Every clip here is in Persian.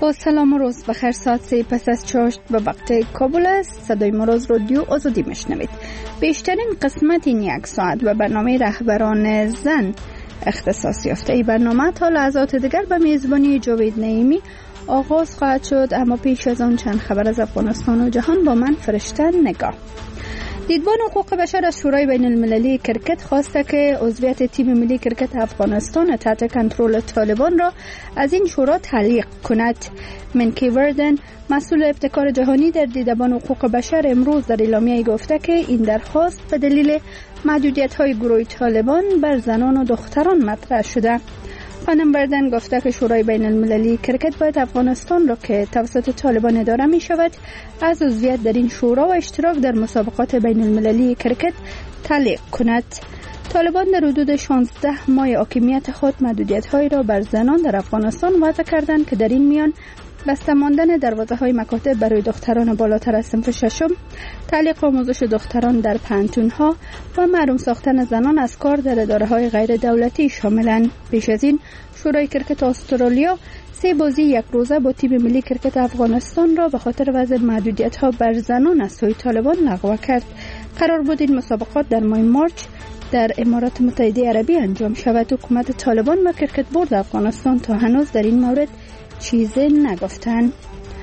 با سلام و روز بخیر. ساعت 3 پس از چاشت به وقت کابل است. صدای مروز رادیو آزادی میشنوید. بیشترین قسمت این یک ساعت به برنامه رهبران زن اختصاص یافته. این برنامه تا لحظات دیگر به میزبانی جاوید نعیمی آغاز خواهد شد، اما پیش از آن چند خبر از افغانستان و جهان با من فرشته نگاه. دیدبان حقوق بشر از شورای بین المللی کرکت خواسته که عضویت تیم ملی کرکت افغانستان تحت کنترل طالبان را از این شورا تعلیق کند. منکی وردن، مسئول ابتکار جهانی در دیدبان حقوق بشر، امروز در اعلامیه گفته که این درخواست به دلیل محدودیت‌های گروه طالبان بر زنان و دختران مطرح شده. خانم بردن گفته که شورای بین المللی کرکت باید افغانستان را که توسط طالبان اداره می شود از عضویت در این شورا و اشتراک در مسابقات بین المللی کرکت تعلیق کند. طالبان در حدود 16 ماه حاکمیت خود محدودیت‌هایی را بر زنان در افغانستان وضع کردند که در این میان بسته ماندن دروازه‌های مکاتب برای دختران بالاتر از صنف ششم، تعلیق آموزش دختران در پانتون‌ها و محروم ساختن زنان از کار در اداره‌های غیر دولتی شاملند. پیش از این شورای کرکت استرالیا 3 بازی یک روزه با تیم ملی کرکت افغانستان را به خاطر وضع محدودیت‌ها بر زنان از سوی طالبان لغو کرد. قرار بود این مسابقات در ماه مارچ در امارات متحده عربی انجام شود. حکومت طالبان و کرکت بورد افغانستان تا هنوز در این مورد چیزی نگفتند.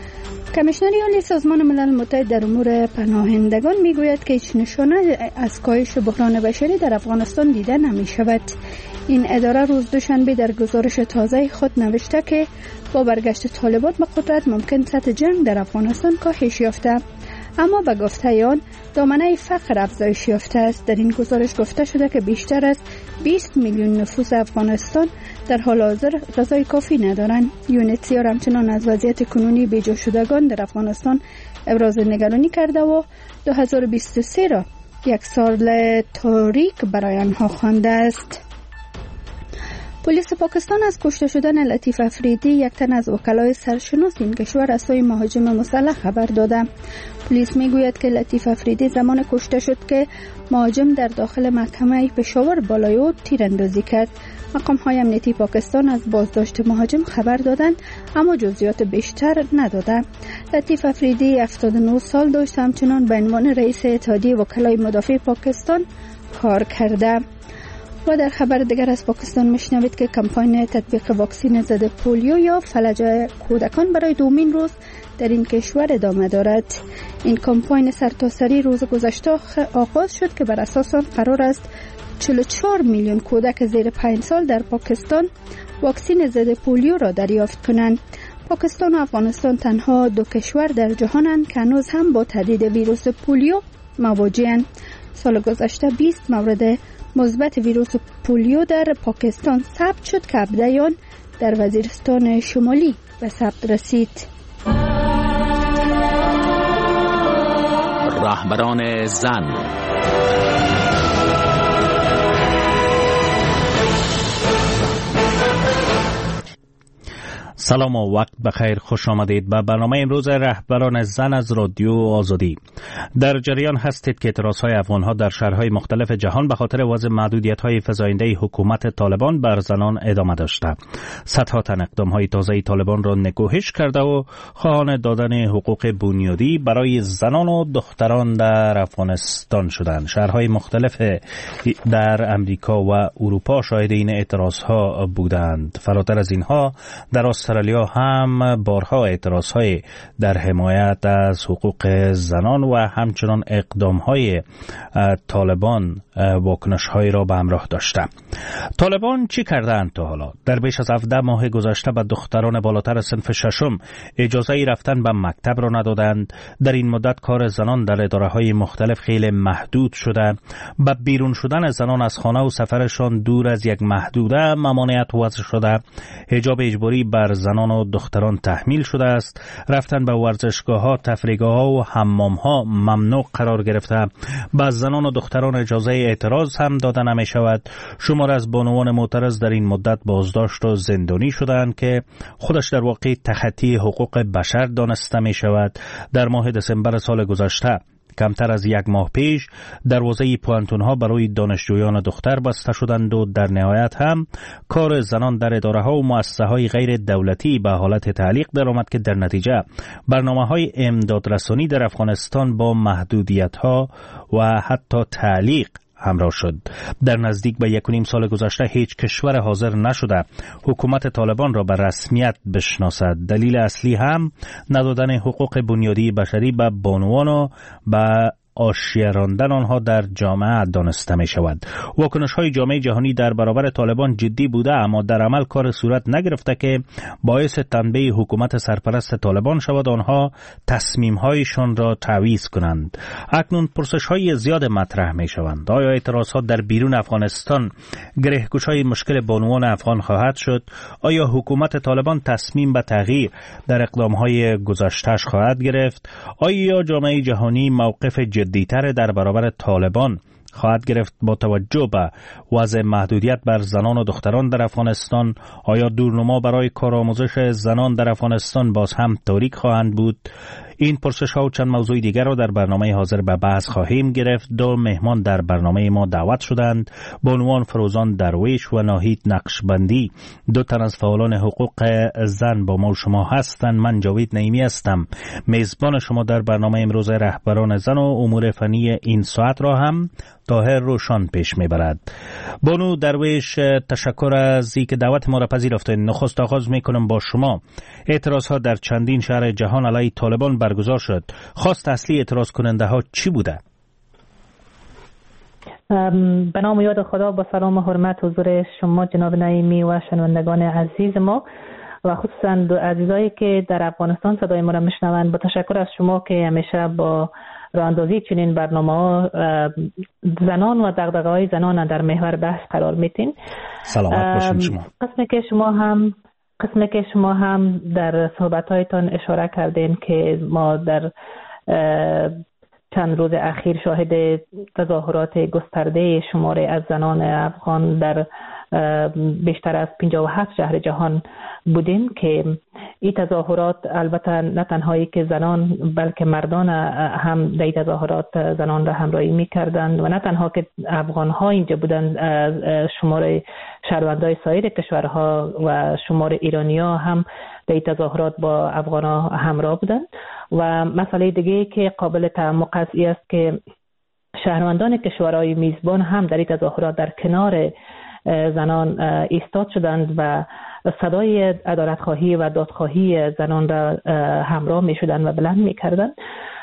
کمیشنری عالی سازمان ملل متحد در امور پناهندگان میگوید که هیچ نشانه از کاهش بحران بشری در افغانستان دیده نمی شود. این اداره روز دوشنبه در گزارش تازه خود نوشته که با برگشت طالبان به قدرت ممکن سطح جنگ در افغانستان کاهش یافته، اما به گفته آن دامنه فقر افزایش یافته است. در این گزارش گفته شده که بیشتر از 20 میلیون نفوس افغانستان در حال حاضر غذای کافی ندارند. یونیسیار همچنان از وضعیت کنونی بیجا شدگان در افغانستان ابراز نگرانی کرده و 2023 را یک سال تاریک برای آنها خوانده است. پلیس پاکستان از کشته شدن لطیف افریدی، یک تن از وکلای سرشناس این کشور از سوی مهاجم مسلح خبر داده. پلیس میگوید که لطیف افریدی زمان کشته شد که مهاجم در داخل محکمه پشاور بالای او تیراندازی کرد. مقام‌های امنیتی پاکستان از بازداشت مهاجم خبر دادند، اما جزئیات بیشتر نداده. لطیف افریدی 79 سال داشت، همچنان به عنوان رئیس اتحادیه وکلای مدافع پاکستان کار کرده. و در خبر دیگر از پاکستان میشنوید که کمپاین تطبیق واکسن ضد پولیو یا فلج کودکان برای دومین روز در این کشور ادامه دارد. این کمپاین سرتاسری روز گذشته آغاز شد که بر اساس آن قرار است 44 میلیون کودک زیر 5 سال در پاکستان واکسن ضد پولیو را دریافت کنند. پاکستان و افغانستان تنها 2 کشور در جهانند که هنوز هم با تهدید ویروس پولیو مواجه‌اند. سال گذشته 20 مورد مثبت ویروس پولیو در پاکستان ثبت شد که 17 آن در وزیرستان شمالی به ثبت رسید. رهبران زن. سلام و وقت بخیر، خوش آمدید به برنامه امروز رهبران زن از رادیو آزادی. در جریان هستید که اعتراضهای افغانها در شهرهای مختلف جهان به خاطر وضع محدودیت‌های فزاینده حکومت طالبان بر زنان ادامه داشته. صدها تن اقدام‌های تازه طالبان را نکوهش کرده و خواهان دادن حقوق بنیادی برای زنان و دختران در افغانستان شدند. شهرهای مختلف در امریکا و اروپا شاهد این اعتراضها بودند. فراتر از اینها در استرالیا هم بارها اعتراضهای در حمایت از حقوق زنان و همچنان اقدامهای طالبان واکنش‌هایی را به همراه داشته. طالبان چی کردند تا حالا؟ در بیش از 17 ماه گذشته به دختران بالاتر صنف ششم اجازه رفتن به مکتب را ندادند. در این مدت کار زنان در اداره‌های مختلف خیلی محدود شده. به بیرون شدن زنان از خانه و سفرشان دور از یک محدوده ممانعت وضع شده. حجاب اجباری بر زنان و دختران تحمیل شده است. رفتن به ورزشگاه‌ها، تفریحگاه‌ها و حمام‌ها ممنوع قرار گرفته. به زنان و دختران اجازه اعتراض هم داده نمی شود. شمار از بانوان معترض در این مدت بازداشت و زندانی شدند که خودش در واقع تخطی حقوق بشر دانسته می شود. در ماه دسامبر سال گذشته کمتر از یک ماه پیش دروازه پوانتون‌ها برای دانشجویان دختر بسته شدند و در نهایت هم کار زنان در اداره‌ها و مؤسسه‌های غیر دولتی به حالت تعلیق درآمد که در نتیجه برنامه‌های امدادرسانی در افغانستان با محدودیت‌ها و حتی تعلیق همراه شد. در نزدیک به 1.5 سال گذشته هیچ کشور حاضر نشده حکومت طالبان را به رسمیت بشناسد. دلیل اصلی هم ندادن حقوق بنیادی بشری به بانوان و به آشیه راندن آنها در جامعه دانسته می شود. واکنش های جامعه جهانی در برابر طالبان جدی بوده، اما در عمل کار صورت نگرفته که باعث تنبیه حکومت سرپرست طالبان شود آنها تصمیم هایشان را تعویض کنند. اکنون پرسش های زیاد مطرح می شوند. آیا اعتراضات در بیرون افغانستان گرهگوش های مشکل بانوان افغان خواهد شد؟ آیا حکومت طالبان تصمیم به تغییر در اقدام های گذشته‌اش خواهد گرفت؟ آیا جامعه جهانی موقف جدی‌تر در برابر طالبان خواهد گرفت با توجه به وضع محدودیت بر زنان و دختران در افغانستان؟ آیا دورنما برای کارآموزش زنان در افغانستان باز هم تاریک خواهند بود؟ این پرسش ها و چند موضوع دیگر را در برنامه حاضر به بحث خواهیم گرفت. دو مهمان در برنامه ما دعوت شدند: بانوان فروزان درویش و ناهید نقشبندی، دو تن از فعالان حقوق زن با ما و شما هستند. من جاوید نعیمی هستم، میزبان شما در برنامه امروز. رهبران زن و امور فنی این ساعت را هم طاهر روشان پیش میبرد. بانو درویش، تشکر از اینکه دعوت ما را پذیرفتید. نخست آغاز میکنم با شما. اعتراض ها در چندین شهر جهان علیه طالبان برگزار شد. خواست اصلی اعتراض کننده ها چی بوده؟ به نام یاد خدا، با سلام و حرمت حضور شما جناب نعیمی و شنوندگان عزیز ما و خصوصا عزیزایی که در افغانستان صدای ما را میشنوند، با تشکر از شما که همیشه با راه اندازی چنین برنامه‌ها زنان و دغدغه‌های زنان در محور بحث قرار میتین. سلامت باشین شما. قسمی که شما هم در صحبت‌هایتان اشاره کردین که ما در چند روز اخیر شاهد تظاهرات گسترده شماری از زنان افغان در بیشتر از 57 شهر جهان بودیم که این تظاهرات البته نه تنهایی که زنان بلکه مردان هم در این تظاهرات زنان را همراهی می‌کردند و نه تنها که افغان‌ها اینجا بودند، شمار شهروندان سایر کشورها و شمار ایرانی‌ها هم در این تظاهرات با افغان‌ها همراه بودند. و مسئله دیگه که قابل تعمق است که شهروندان کشورهای میزبان هم در این تظاهرات در کنار زنان ایستاد شدند و صدای عدالت‌خواهی و دادخواهی زنان را همراه می شدند و بلند می کردند.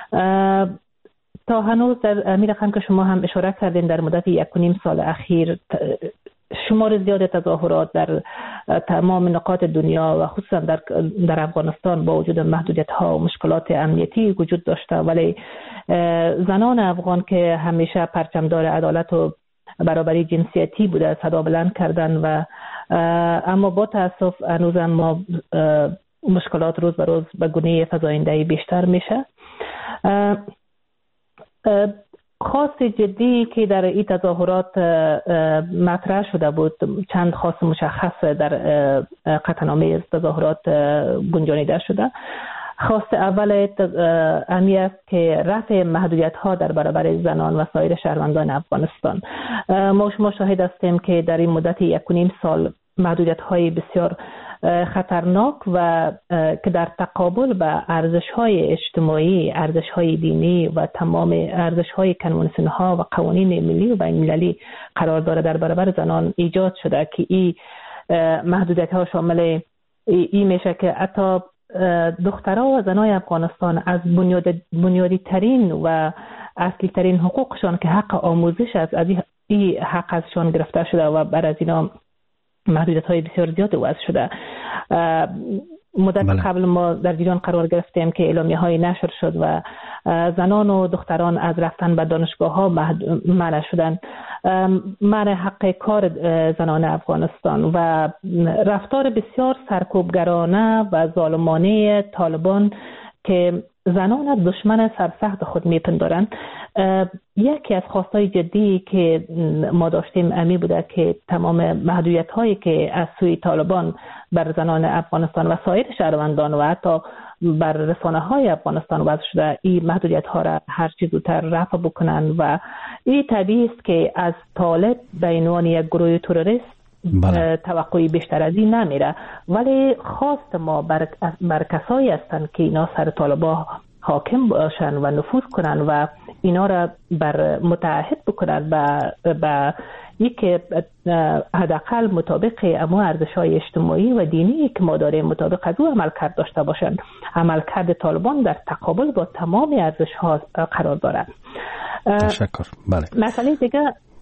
تا هنوز در میرخم که شما هم اشاره کردین در مدت 1.5 سال اخیر شمار زیاد تظاهرات در تمام نقاط دنیا و خصوصا در افغانستان با وجود محدودیت‌ها و مشکلات امنیتی وجود داشته، ولی زنان افغان که همیشه پرچمدار عدالت و برابری جنسیتی بوده صدا بلند کردن و اما با تاسف هنوز ما مشکلات روز به روز به گونه فزاینده‌ای بیشتر میشه. خواست جدی که در این تظاهرات مطرح شده بود، چند خواست مشخص در قطعنامه از تظاهرات گنجانیده شده. خواست اول امی است که رفع محدودیت‌ها در برابر زنان و سایر شهروندان افغانستان. ما شما شاهد هستیم که در این مدت 1.5 سال محدودیت‌های بسیار خطرناک و که در تقابل به ارزش‌های اجتماعی، ارزش‌های دینی و تمام ارزش‌های کنوانسیون‌ها و قوانین ملی و بین‌المللی قرار داره در برابر زنان ایجاد شده که این محدودیت‌ها شامل این میشه که حتی دخترها و زنای افغانستان از بنیادی ترین و اصلی ترین حقوقشان که حق آموزش است، از این حق ازشان گرفته شده و بر از اینا محدودیت‌های بسیار زیاد وضع شده. مدت قبل ما در جریان قرار گرفتیم که اعلامیه‌های نشر شد و زنان و دختران از رفتن به دانشگاه‌ها منع شدند، منع حق کار زنان افغانستان و رفتار بسیار سرکوبگرانه و ظالمانه طالبان که زنان دشمن سرسخت خود میپندارند. یکی از خواستهای جدی که ما داشتیم امی بوده که تمام محدودیت هایی که از سوی طالبان بر زنان افغانستان و سایر شهروندان و حتی بر رسانه های افغانستان وضع شده این محدودیت ها را هر چیز زودتر رفع بکنن و این طبیعی است که از طالب به عنوان یک گروه تروریست توقعی بیشتر از این نمیره، ولی خواست ما بر کسایی هستند که اینا سر طالبا حاکم باشن و نفوذ کنن و اینا را بر متعهد بکنن به یک حداقل مطابق امو ارزش‌های اجتماعی و دینی که ما داریم مطابق از او عملکرد داشته باشن. عملکرد طالبان در تقابل با تمام ارزش‌ها قرار دارد. تشکر. بله. مسئله دیگه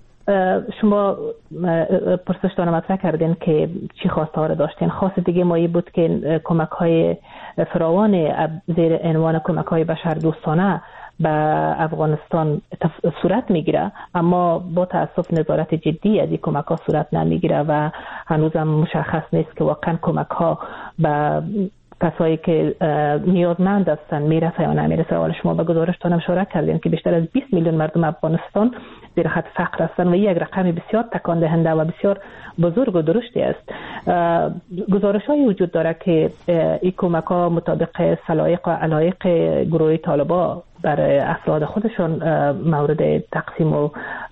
شما پرسشتان مطرح کردین که چی خواسته ها را داشتین. خواست دیگه مایی بود که کمک های فراوان زیر عنوان کمک های بشر دوستانه به افغانستان صورت میگیره، اما با تاسف نظارت جدی از این کمک ها صورت نمیگیره و هنوزم مشخص نیست که واقعا کمک ها به کسایی که نیازمند هستن میرسه یا نمیرسه. حالا شما به گزارشتان هم اشاره کردین که بیشتر از 20 میلیون مردم افغانستان زیر خط فقر هستند و یک رقم بسیار تکان دهنده و بسیار بزرگ و درشتی است. گزارش‌هایی وجود داره که این کمک‌ها مطابق سلایق و علایق گروه طالبان برای افراد خودشون مورد تقسیم و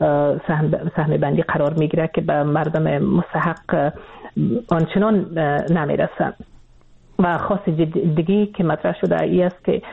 سهم بندی قرار میگیره که به مردم مستحق آنچنان نمیرسن. و خاص دیگی که مطرح شده ای است که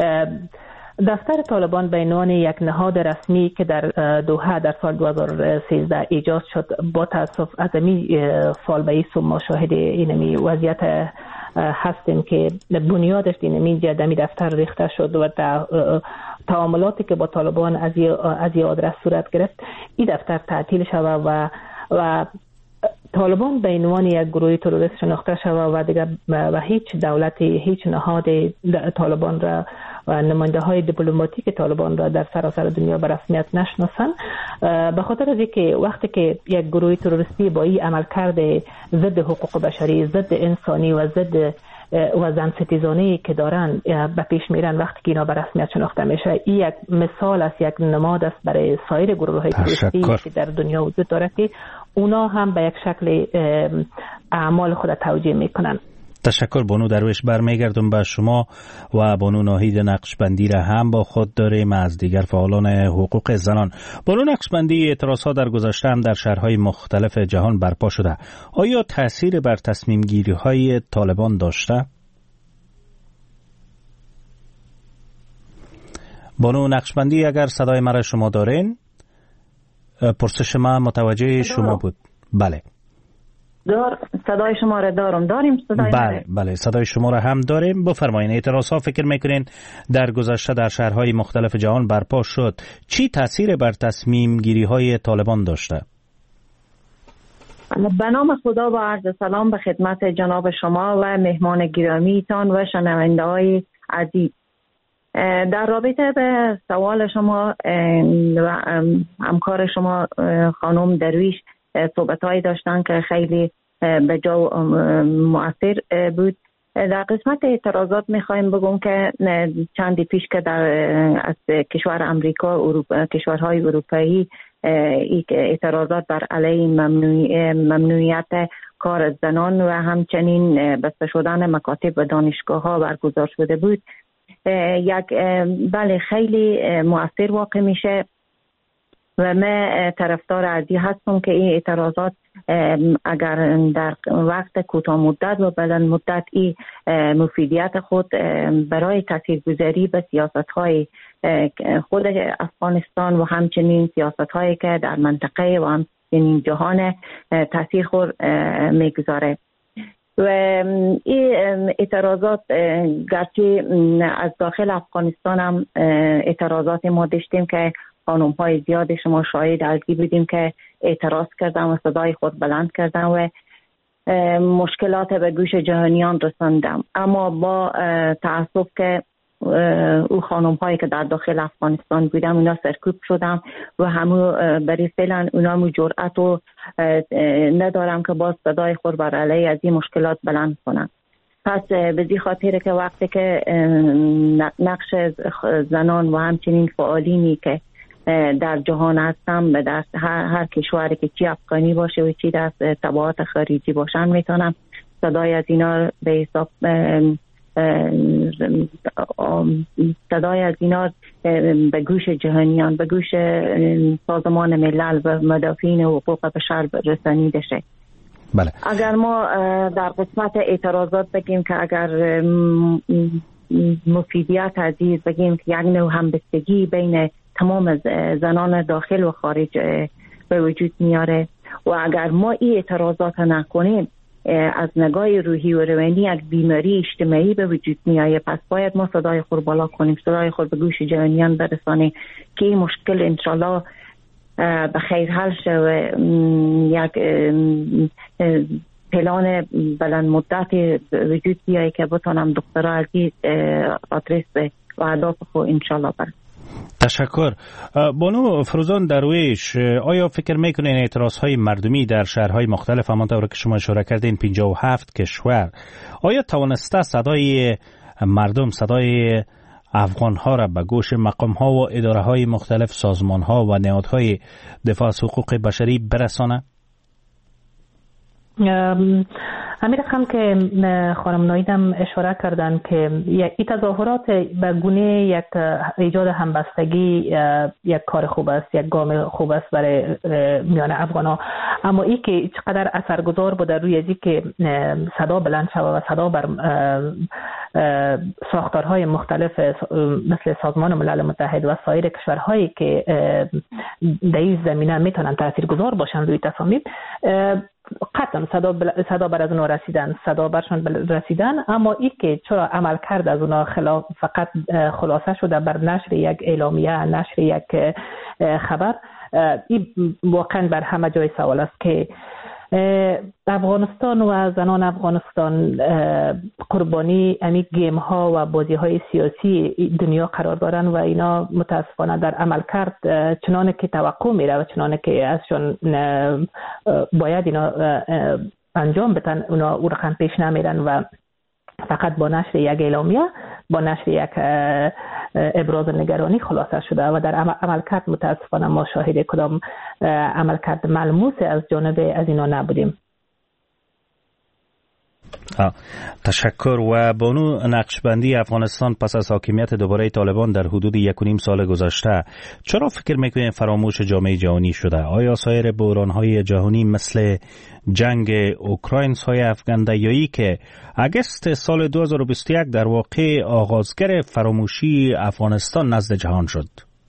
دفتر طالبان به عنوان یک نهاد رسمی که در دوحه در سال 2013 ایجاد شد، با تاسف از این سال به این سو ما شاهد اینمی وضعیت هستیم که بنیادش اینمی جدمی دفتر ریخته شد و تعاملاتی که با طالبان از این آدرس صورت گرفت این دفتر تعطیل شود و طالبان به عنوان یک گروه تروریست شناخته شود و دیگر و هیچ دولتی هیچ نهاد طالبان را و نماینده های دیپلماتیک طالبان را در سراسر دنیا به رسمیت نشناسند، به خاطر از اینکه وقتی که یک گروه تروریستی با این عملکرد ضد حقوق بشری، ضد انسانی و ضد و زن ستیزانه‌ای که دارن به پیش میرن، وقتی که اینا به رسمیت شناخته میشه، این یک مثال است، یک نماد است برای سایر گروه‌های تروریستی که در دنیا وجود داره که اونا هم به یک شکل اعمال خود توجیه میکنن. تشکر. بانو درویش، برمیگردم به شما و بانو ناهید نقشبندی را هم با خود داریم از دیگر فعالان حقوق زنان. بانو نقشبندی، اعتراضات در گذشته هم در شهرهای مختلف جهان برپا شده. آیا تأثیر بر تصمیم گیری های طالبان داشته؟ بانو نقشبندی، اگر صدای مرا شما دارین، پرسش ما متوجه شما بود. بله. صدای شما را داریم صدای بله صدای شما را هم داریم. بفرمایید. اعتراضات فکر میکنین در گذشته در شهرهای مختلف جهان برپا شد، چی تاثیر بر تصمیم گیری های طالبان داشته؟ به نام خدا و عرض سلام به خدمت جناب شما و مهمان گرامیتان و شنونده های عزیز. در رابطه به سوال شما و همکار شما خانم درویش صحبت‌هایی داشتن که خیلی به جا مؤثر بود. در قسمت اعتراضات می‌خوایم بگم که چندی پیش که از کشور امریکا کشورهای اروپایی اعتراضات بر علیه ممنوعیت کار زنان و همچنین بسته شدن مکاتب و دانشگاه‌ها برگزار شده بود، بله خیلی مؤثر واقع میشه و من طرفدار ازی هستم که این اعتراضات اگر در وقت کوتاه مدت و بلند مدت این مفیدیت خود برای تاثیرگذاری به سیاست‌های خود افغانستان و همچنین سیاست‌هایی که در منطقه و همچنین جهان تاثیر خود میگذاره. و این اعتراضات گرچه از داخل افغانستان هم اعتراضات ما داشتیم که خانم‌های زیاد شما شاهد ازی بودیم که اعتراض کردن و صدای خود بلند کردن و مشکلات به گوش جهانیان رساندم، اما با تأسف که او خانم‌هایی که در داخل افغانستان بودم اونا سرکوب شدم و همو برای فعلا اونا مو جرأت و ندارم که باز صدای خود بر علیه از این مشکلات بلند کنم. پس به زی خاطر که وقتی که نقش زنان و همچنین فعالینی که در جهان هستم به دست هر کشوری که چی افغانی باشه و چی دست تبعات خارجی باشن میتونم صدای از اینا به حساب صدای از اینا به گوش جهانیان، به گوش سازمان ملل و مدافعین حقوق بشر رسانیده شه. بله. اگر ما در قسمت اعتراضات بگیم که اگر مفیدیت عزیز بگیم که یک نوع همبستگی بین تمام زنان داخل و خارج به وجود میاره و اگر ما این اعتراضات نکنیم از نگاه روحی و روانی یک بیماری اجتماعی به وجود میایه. پس باید ما صدای خود بالا کنیم، صدای خود به گوش جهانیان برسانیم که این مشکل انشالله به خیر حل شود. یک پلان بلند مدت وجود بیایه که بتونم دکترها از این آدرس و اهداف خود انشالله برم. تشکر. بانو فروزان درویش، آیا فکر میکنین اعتراضهای مردمی در شهرهای مختلف همانطور که شما اشاره کردین 57 کشور، آیا توانسته صدای مردم، صدای افغانها را به گوش مقامها و اداره های مختلف، سازمانها و نهادهای دفاع از حقوق بشری برسانه؟ همین رقم که خانم نایدم اشاره کردن که این تظاهرات به گونه یک ایجاد همبستگی یک کار خوب است، یک گام خوب است برای میان افغان‌ها، اما این که چقدر اثرگذار بوده روی ازی که صدا بلند شود و صدا بر ساختارهای مختلف مثل سازمان ملل متحد و سایر کشورهایی که در این زمینه میتونن تاثیرگذار باشن روی تصامیم، قطعا صدا بر از اونا رسیدن، صدا برشان رسیدن، اما این که چرا عمل کرد از اونا فقط خلاصه شده بر نشر یک اعلامیه، نشر یک خبر، این واقعا بر همه جای سوال است که افغانستان و زنان افغانستان قربانی امی گیم ها و بازی های سیاسی دنیا قرار دارن و اینا متاسفانه در عمل کرد چنانه که توقع میره و چنانه که ازشون باید اینا انجام بدن اونا او رقم پیش نمیرن و فقط با نشر یک اعلامیه، با نشر یک ابراز نگرانی خلاصه شده و در عملکرد متاسفانه ما شاهد کدام عملکرد ملموس از جانب از اینا نبودیم. تشکر. و بانو نقشبندی، افغانستان پس از حاکمیت دوباره طالبان در حدود 1.5 سال گذشته چرا فکر میکنین فراموش جامعه جهانی شده؟ آیا سایر بحران‌های جهانی مثل جنگ اوکراین، سایه افغانده‌ای که اگست سال 2021 در واقع آغازگر فراموشی افغانستان نزد جهان شد؟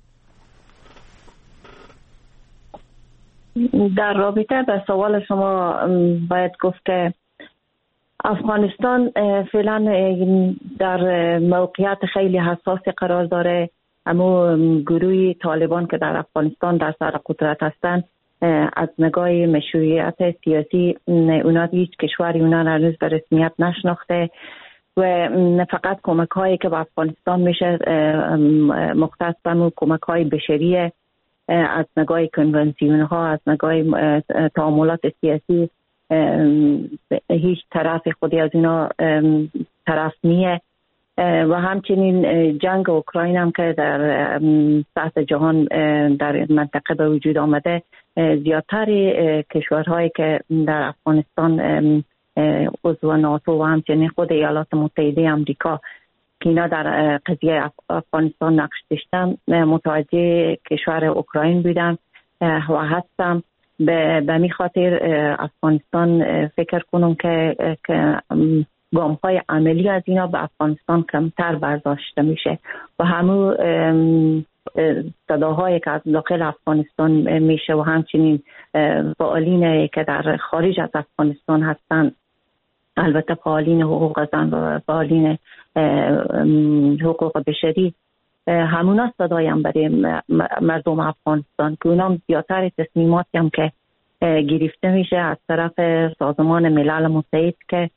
در رابطه به سوال شما باید گفت که افغانستان فعلا در موقعیت خیلی حساسی قرار داره. اما گروه طالبان که در افغانستان در سر قدرت هستند از نگاه مشروعیت سیاسی اونا هیچ کشوری اونا هنوز به رسمیت نشناخته و فقط کمک هایی که به افغانستان میشه مختص به کمک های بشریه از نگاه کنونسیون ها، از نگاه تعاملات سیاسی هیچ طرف خودی از اینا طرف نیه و همچنین جنگ اوکراین هم که در سطح جهان در منطقه به وجود آمده، زیادتر کشورهایی که در افغانستان عضو ناتو و همچنین خود ایالات متحده آمریکا که اینا در قضیه افغانستان نقش داشتن متوجه کشور اوکراین بودن و هستم. به می خاطر افغانستان فکر کنم که گام های عملی از اینا به افغانستان کمتر برداشته میشه و همون صداهایی که از داخل افغانستان میشه و همچنین فعالین که در خارج از افغانستان هستن، البته فعالین حقوق زن و فعالین حقوق بشری، همونا صدایی هم برای مردم افغانستان که اونام زیادتر تصمیماتی هم که گرفته میشه از طرف سازمان ملل متحد که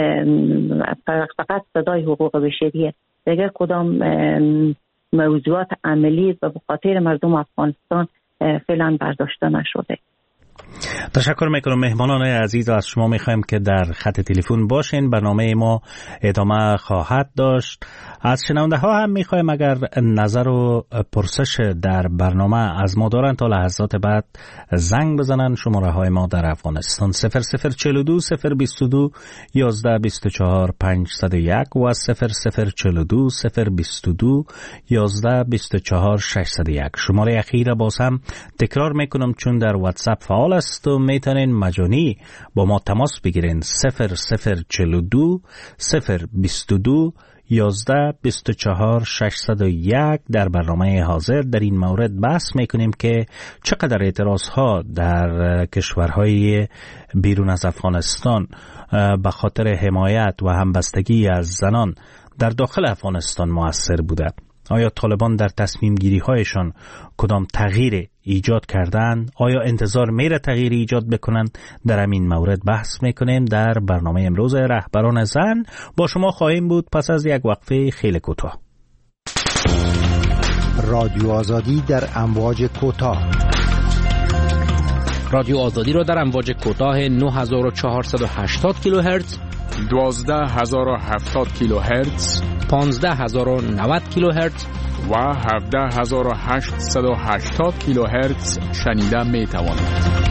فقط صدای حقوق بشریه، دیگر کدام موضوعات عملی و به خاطر مردم افغانستان فعلا برداشته نشده. تشکر میکنم. مهمانان عزیز، از شما میخوایم که در خط تلفن باشین. برنامه ما ادامه خواهد داشت. از شنونده ها هم میخوایم اگر نظر و پرسش در برنامه از ما دارن تا لحظات بعد زنگ بزنن. شماره های ما در افغانستان 0042 022 11 24 501 و 0042 022 11 24 601. شماره اخیر باز هم تکرار میکنم چون در واتساپ فعال است و میتونین مجانی با ما تماس بگیرین. 0042 022 11 24 601. در برنامه حاضر در این مورد بحث میکنیم که چقدر اعتراض ها در کشورهای بیرون از افغانستان به خاطر حمایت و همبستگی از زنان در داخل افغانستان مؤثر بوده. آیا طالبان در تصمیم گیری هایشان کدام تغییر ایجاد کردن؟ آیا انتظار میره تغییر ایجاد بکنن؟ در همین مورد بحث میکنیم در برنامه امروز رهبران زن. با شما خواهیم بود پس از یک وقفه خیلی کوتاه. رادیو آزادی در امواج کوتاه. رادیو آزادی را در امواج کوتاه 9480 کیلوهرتز، 12070 کیلوهرتز، 15090 کیلوهرتز و 17880 کیلوهرتز شنیده می توانید.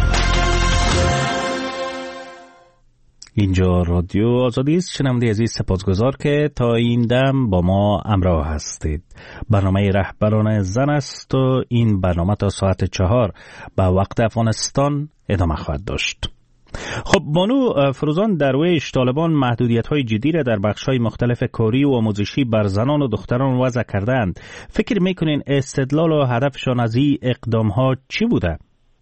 اینجا رادیو آزادی است. شنونده عزیز، سپاسگزار که تا این دم با ما همراه هستید. برنامه رهبران زن است و این برنامه تا ساعت 4 به وقت افغانستان ادامه خواهد داشت. خب بانو فروزان درویش، طالبان محدودیت‌های جدی را در بخش‌های مختلف کاری و آموزشی بر زنان و دختران وضع کردند. فکر می‌کنین استدلال و هدفشان از این اقدام‌ها چی بوده؟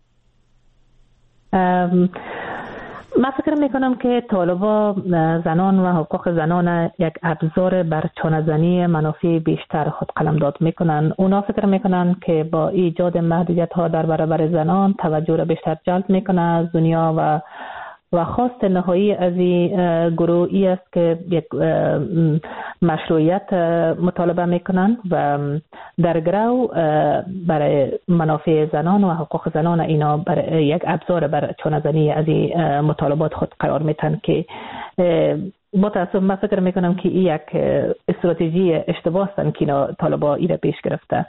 من فکر میکنم که طالبا زنان و حقوق زنان یک ابزار بر چانه‌زنی منافع بیشتر خود قلمداد میکنن. اونا فکر میکنن که با ایجاد محدودیت ها در برابر زنان توجه را بیشتر جلب میکنه از دنیا و خواست نهایی از این گروهی است که یک مشروعیت مطالبه میکنن و در گرو برای منافع زنان و حقوق زنان اینا برای یک ابزار بر چانه‌زنی از این مطالبات خود قرار میتن که با تاسف من فکر میکنم که این یک استراتژی اشتباه است که اینا طالبا ایره پیش گرفته.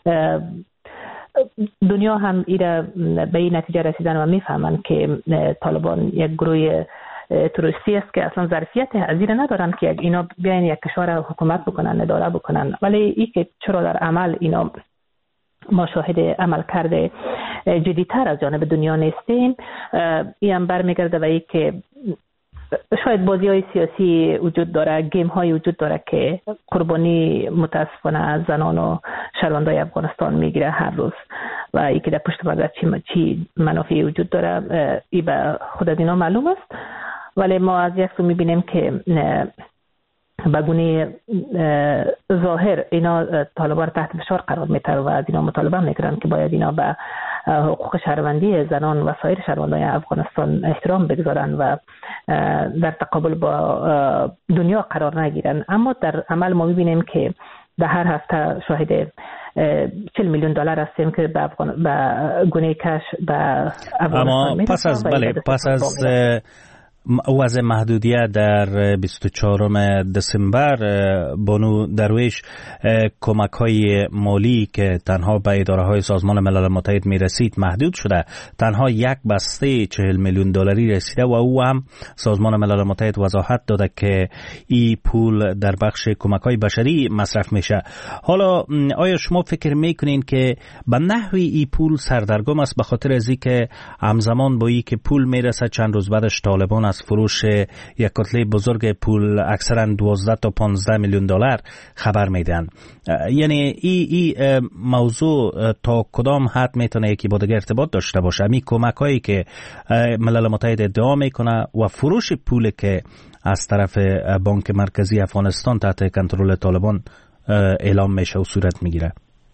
دنیا هم ایره به این نتیجه رسیدن و میفهمن که طالبان یک گروه تروریستی است که اصلا ظرفیت حضیر ندارن که اینا بیاین یک کشور حکومت بکنن، اداره بکنن. ولی این که چرا در عمل اینا ما شاهد عمل کرده جدیتر از جانب دنیا نیستیم، این هم برمیگرده به این که شاید بازی های سیاسی وجود داره، گیم های وجود داره که قربانی متاسفانه زنان و شهروندان افغانستان میگیره هر روز و ای که در پشت پرده چی منافعی وجود داره این به خود از اینا معلوم است. ولی ما از یک سو میبینیم که به گونه ظاهر اینا طالبان تحت فشار قرار میتر و از اینا مطالبه میکنن که باید اینا به حقوق شهروندی زنان و سایر شهروندان افغانستان احترام بگذارن و در تقابل با دنیا قرار نگیرن. اما در عمل ما میبینیم که در هر هفته شاهد 40 میلیون دلار هستیم که به گونه کش به افغانستان میرسن. پس از وضع محدودیت در 24 دسامبر بانو درویش، کمک های مالی که تنها به اداره های سازمان ملل متحد می رسید محدود شده. تنها یک بسته 40 میلیون دلاری رسیده و او هم سازمان ملل متحد وضاحت داده که این پول در بخش کمک های بشری مصرف میشه. حالا آیا شما فکر میکنین که به نحوی این پول سردرگم است به خاطر از اینکه همزمان با این که پول میرسه چند روز بعدش طالبان از فروش یک کتله بزرگ پول اکثرا 12 تا 15 میلیون دلار خبر میدن؟ یعنی این موضوع تا کدام حد میتونه یکی با دیگه ارتباط داشته باشه؟ همین کمک هایی که ملل متحد ادعا میکنه و فروش پول که از طرف بانک مرکزی افغانستان تحت کنترل طالبان اعلام میشه و صورت میگیره.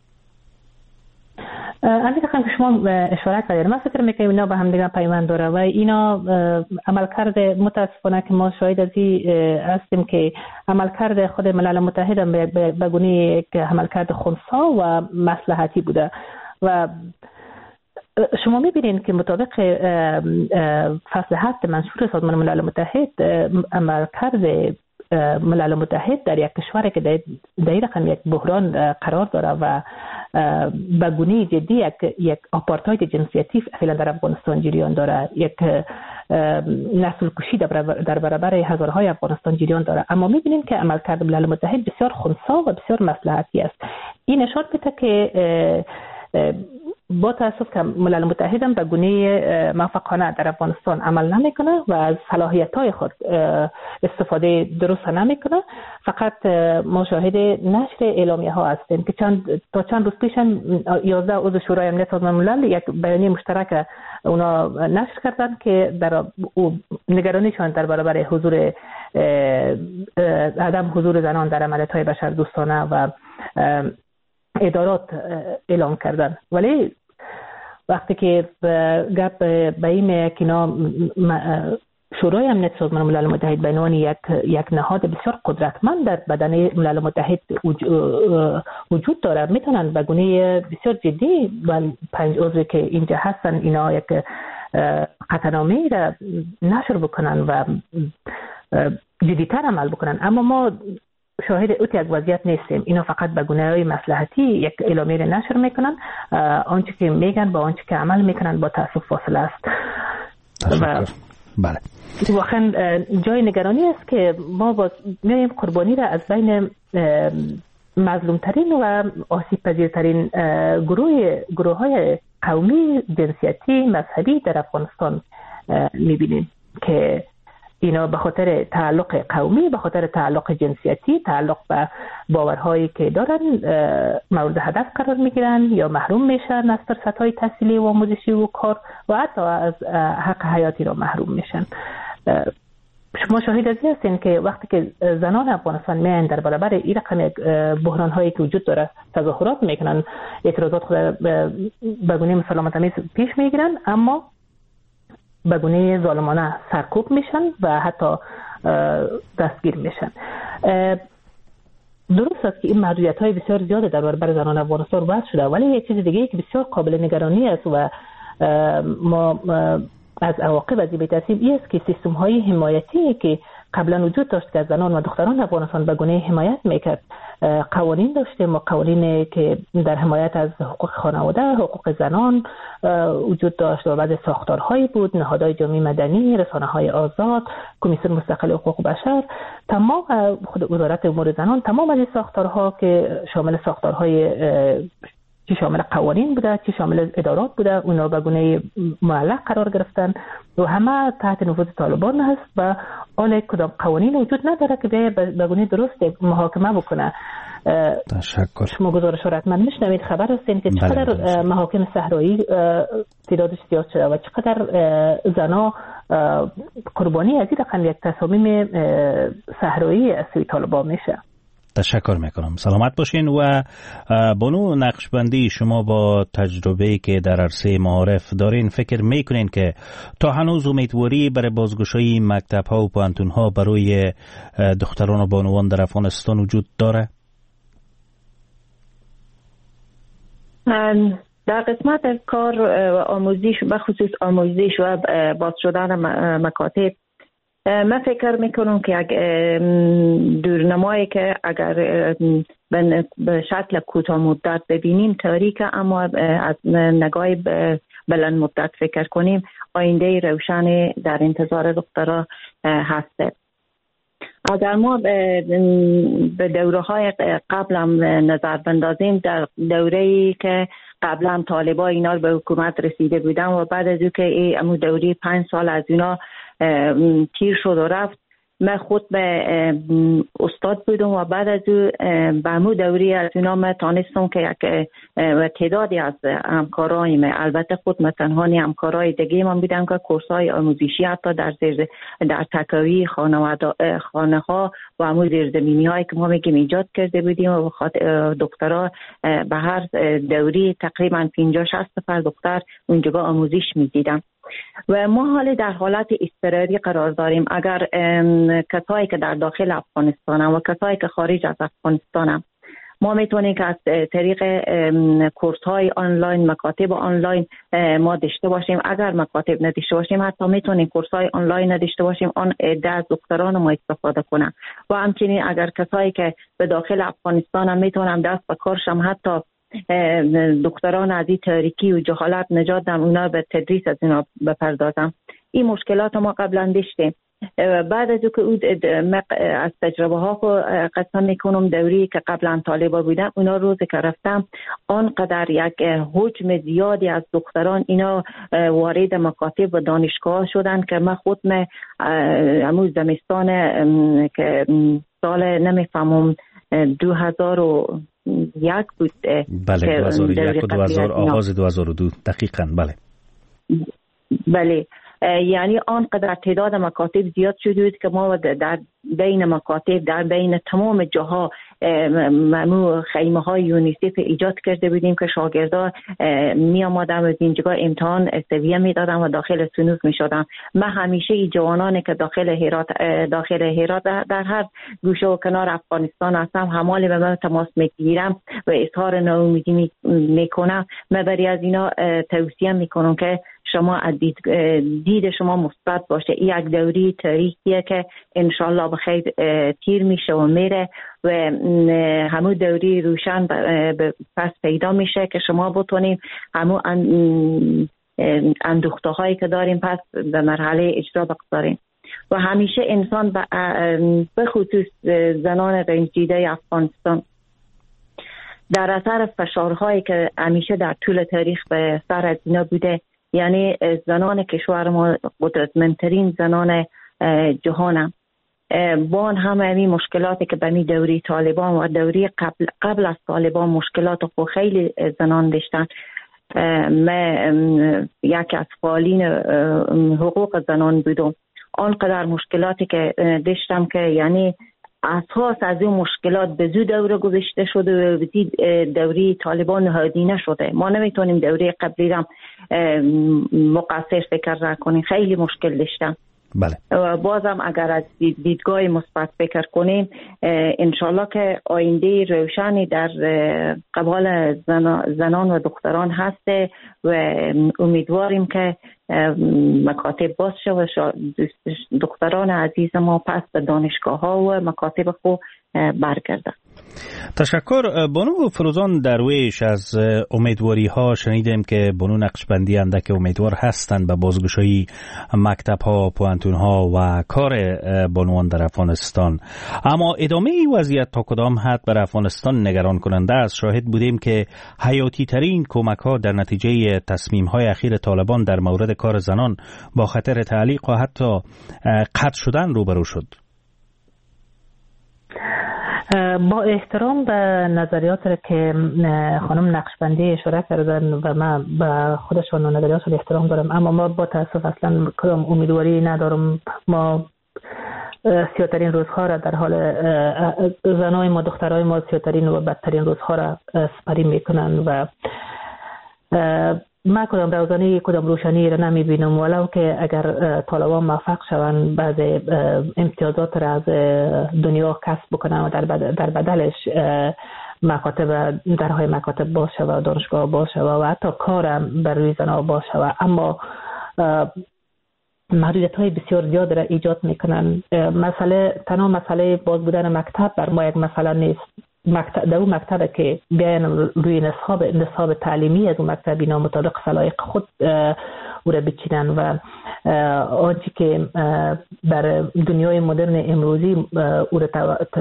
همین که شما اشاره کردید، من فکر میکنم اینا به هم دیگه پیوند داره و اینا عملکرد متاسفانه که ما شاهد از این هستیم که عملکرد خود ملل متحد به گونه یک عملکرد خنثی و مصلحتی بوده و شما می‌بینید که مطابق فصل 7 منشور سازمان ملل متحد عملکرد ملل متحد در یک کشوری که در این رقم یک بحران قرار داره و به گونه جدی یک آپارتاید جنسیتی فعلا در افغانستان جریان داره، یک نسل کشی در برابر هزارهای افغانستان جریان داره، اما می‌بینیم که عملکرد ملل متحد بسیار خنثی و بسیار مصلحتی است. این نشان میده که با تاسف که ملل متحد هم به گونه موفقانه در افغانستان عمل نمیکنه و از صلاحیت‌های خود استفاده درست نمیکنه. فقط ما شاهد نشر اعلامیه ها هستیم که تا چند روز پیش 11 عضو شورای امنیت سازمان ملل یک بیانیه مشترک اونا نشر کردن که در نگرانیشان در برابر عدم حضور زنان در عملیات‌های بشردوستانه و ادارات اعلام کردن. ولی وقتی که گپ به این که شورای امنیت سازمان ملل متحد به عنوان یک نهاد بسیار قدرتمند در بدن ملل متحد وجود داره، میتونن به گونه بسیار جدی و 5 عضوی که اینجا هستن اینا یک قطعنامه را نشر بکنن و جدیتر عمل بکنن، اما ما شاهد اوت یک وضعیت نیستیم. اینا فقط به گونه‌های مصلحتی یک اعلامیه را نشر میکنن، آنچه که میگن با آنچه که عمل میکنن با تأسف فاصله است. بله. واقعا جای نگرانی است که ما میایم قربانی را از بین مظلومترین و آسیب پذیرترین گروه‌های قومی، جنسیتی، مذهبی در افغانستان میبینیم که اینا به خاطر تعلق قومی، به خاطر تعلق جنسیتی، تعلق به باورهایی که دارن مورد هدف قرار میگیرن یا محروم میشن از فرصت‌های تحصیلی و آموزشی و کار و حتی از حق حیاتی را محروم میشن. شما شاهد از این هستین که وقتی که زنان افغانستان میان در برابر این رقم بحران‌هایی که وجود داره تظاهرات میکنن، اعتراضات خود به گونه مسالمت‌آمیز پیش میگیرن، اما به گونه ظالمانه سرکوب میشن و حتی دستگیر میشن. درست است که این محدودیت‌های بسیار زیاده در برابر زنان افغانستان وضع شده، ولی یک چیز دیگه که بسیار قابل نگرانی است و ما از عواقب از این بترسیم این است که سیستم‌های حمایتی که قبلا وجود داشت که زنان و دختران افغانستان به گونه حمایت میکرد، قوانین داشتیم و قوانینی که در حمایت از حقوق خانواده، حقوق زنان وجود داشت و بعد ساختارهایی بود، نهادهای جامعه مدنی، رسانه‌های آزاد، کمیسیون مستقل حقوق بشر، تمام خود وزارت امور زنان، تمام از این ساختارها که شامل ساختارهای چی شامل قوانین بوده، چی شامل ادارات بوده، اونا به گونه معلق قرار گرفتن و همه تحت نفوذ طالبان هست و آن کدام قوانین وجود نداره که به گونه درست محاکمه بکنه. تشکر. شما گزارش را حتما میشنوید، خبر هستین که چقدر محاکم صحرایی تعدادش زیاد شده و چقدر زنا قربانی از این رقم یک تصامیم صحرایی از سوی طالبان میشه. تشکر میکنم. سلامت باشین. و بانو نقشبندی، شما با تجربه‌ای که در عرصه معارف دارین فکر میکنین که تا هنوز امیدواری برای بازگشایی مکتب‌ها و پوهنتون‌ها برای دختران و بانوان در افغانستان وجود داره؟ در قسمت کار آموزش، بخصوص آموزش و باز شدن مکاتب، من فکر میکنم که دورنمایی که اگر به شکل کوتاه مدت ببینیم تاریک، اما از نگاه بلند مدت فکر کنیم آینده روشن در انتظار دخترها هسته. اگر ما به دوره های قبل هم نظر بندازیم، در دوره‌ای که قبلا طالبان اینا به حکومت رسیده بودن و بعد از که امو دوره 5 سال از اینا تیر شد و رفت، من خود به استاد بودم و بعد از به امو دوری از اینا من تانستم که یک تعدادی از همکارایم، البته خود من تنها نی، همکارای دیگه من بودم که کورسای آموزشی حتی در تکاوی خانه ها و امو زیرزمینی هایی که ما میگیم ایجاد کرده بودیم و دکترها به هر دوری تقریبا 50-60 نفر دختر اونجا آموزش میدیدم و ما حالا در حالت اضطراری قرار داریم. اگر کسایی که در داخل افغانستان و کسایی که خارج از افغانستان ما میتونیم که از طریق کورس‌های آنلاین، مکاتب آنلاین ما داشته باشیم. اگر مکاتب نداشته باشیم حتی میتونیم کورس‌های آنلاین نداشته باشیم، آن عده از دکتران ما استفاده کنن. و همچنین اگر کسایی که به داخل افغانستان هم میتونم دست به کارشم، حتی دکتران از این تاریکی و جهالت نجات دم، اونا به تدریس از اینا بپردازم. این مشکلات ما قبلا داشتیم. بعد از که از تجربه ها قسم میکنم دوری که قبلا طالبا بودم، اونا روزی که رفتم آنقدر یک حجم زیادی از دکتران اینا وارد مکاتب و دانشگاه شدن که من خود امروز زمستان که سال نمیفهمم 2001 بود. بله 2001 و 2000 آغاز 2002 دقیقاً. بله یعنی آنقدر تعداد مکاتب زیاد شده بود که ما در بین مکاتب، در بین تمام جاها خیمه های یونیسف ایجاد کرده بودیم که شاگردان می آمدن و اینجا امتحان سویه می دادن و داخل سنوس می شدن. من همیشه این جوانانی که داخل هرات در هر گوشه و کنار افغانستان هستم همالی به من تماس می گیرم و اظهار ناامیدی می کنم. من برای از اینا توصیه می کنم که شما از دید شما مثبت باشه. این یک دوری تاریخیه که انشالله بخیر تیر میشه و میره و همون دوری روشن پس پیدا میشه که شما بتونیم همون اندوخته هایی که داریم پس به مرحله اجرا بگذاریم. و همیشه انسان به خصوص زنان رنجیده افغانستان در اثر فشارهایی که همیشه در طول تاریخ به سر از اینا بوده، یعنی زنان کشور ما قدرتمندترین زنان جهان با همه مشکلاتی که به می دوری طالبان و دوری قبل از طالبان مشکلات خود خیلی زنان داشتن. من یکی از فعالین حقوق زنان بودم. آنقدر مشکلاتی که داشتم که یعنی اساس از این مشکلات به زود دوره گذاشته شده و بزید دوری طالبان نهادی نشده. ما نمیتونیم دوره قبلی را مقصر فکر کنیم، خیلی مشکل داشتم. بله. بازم اگر از دیدگاه مثبت فکر کنیم انشالله که آینده روشنی در قبال زنان و دختران هسته و امیدواریم که مکاتب باز شه و دختران عزیز ما پس به دانشگاه ها و مکاتب خود برگردن. تشکر. بانو فروزان درویش، از امیدواری ها شنیدیم که بانو نقشبندی اندک امیدوار هستند به بازگشایی مکتب ها، پوانتون ها و کار بانوان در افغانستان، اما ادامه این وضعیت تا کدام حد بر افغانستان نگران کننده است؟ شاهد بودیم که حیاتی ترین کمک ها در نتیجه تصمیم های اخیر طالبان در مورد کار زنان با خطر تعلیق و حتی قطع شدن روبرو شد. با احترام به نظریات که خانم نقشبندی اشاره کردن و من به خودشان و نظریات احترام دارم، اما ما با تاسف اصلا کدام امیدواری ندارم. ما سیاترین روزها را در حال زنای ما، دخترای ما سیاترین و بدترین روزها را سپری میکنن و ما کدام روزانه کدام روشنی را نمی بینم، ولو که اگر طالبان موفق شوند بعض امتیازات را از دنیا کسب بکنن و در بدلش مکاتب، درهای مکاتب باشه و دانشگاه باشه و حتی کارم بر روی زنها باشه، اما محدودیت های بسیار زیاد را ایجاد میکنن. تنها مسئله باز بودن مکتب بر ما یک مسئله نیست. در اون مکتب که بیاین روی نصاب تعلیمی از اون مکتب اینا مطابق سلایق خود او را بچینن و آنچه که بر دنیای مدرن امروزی او را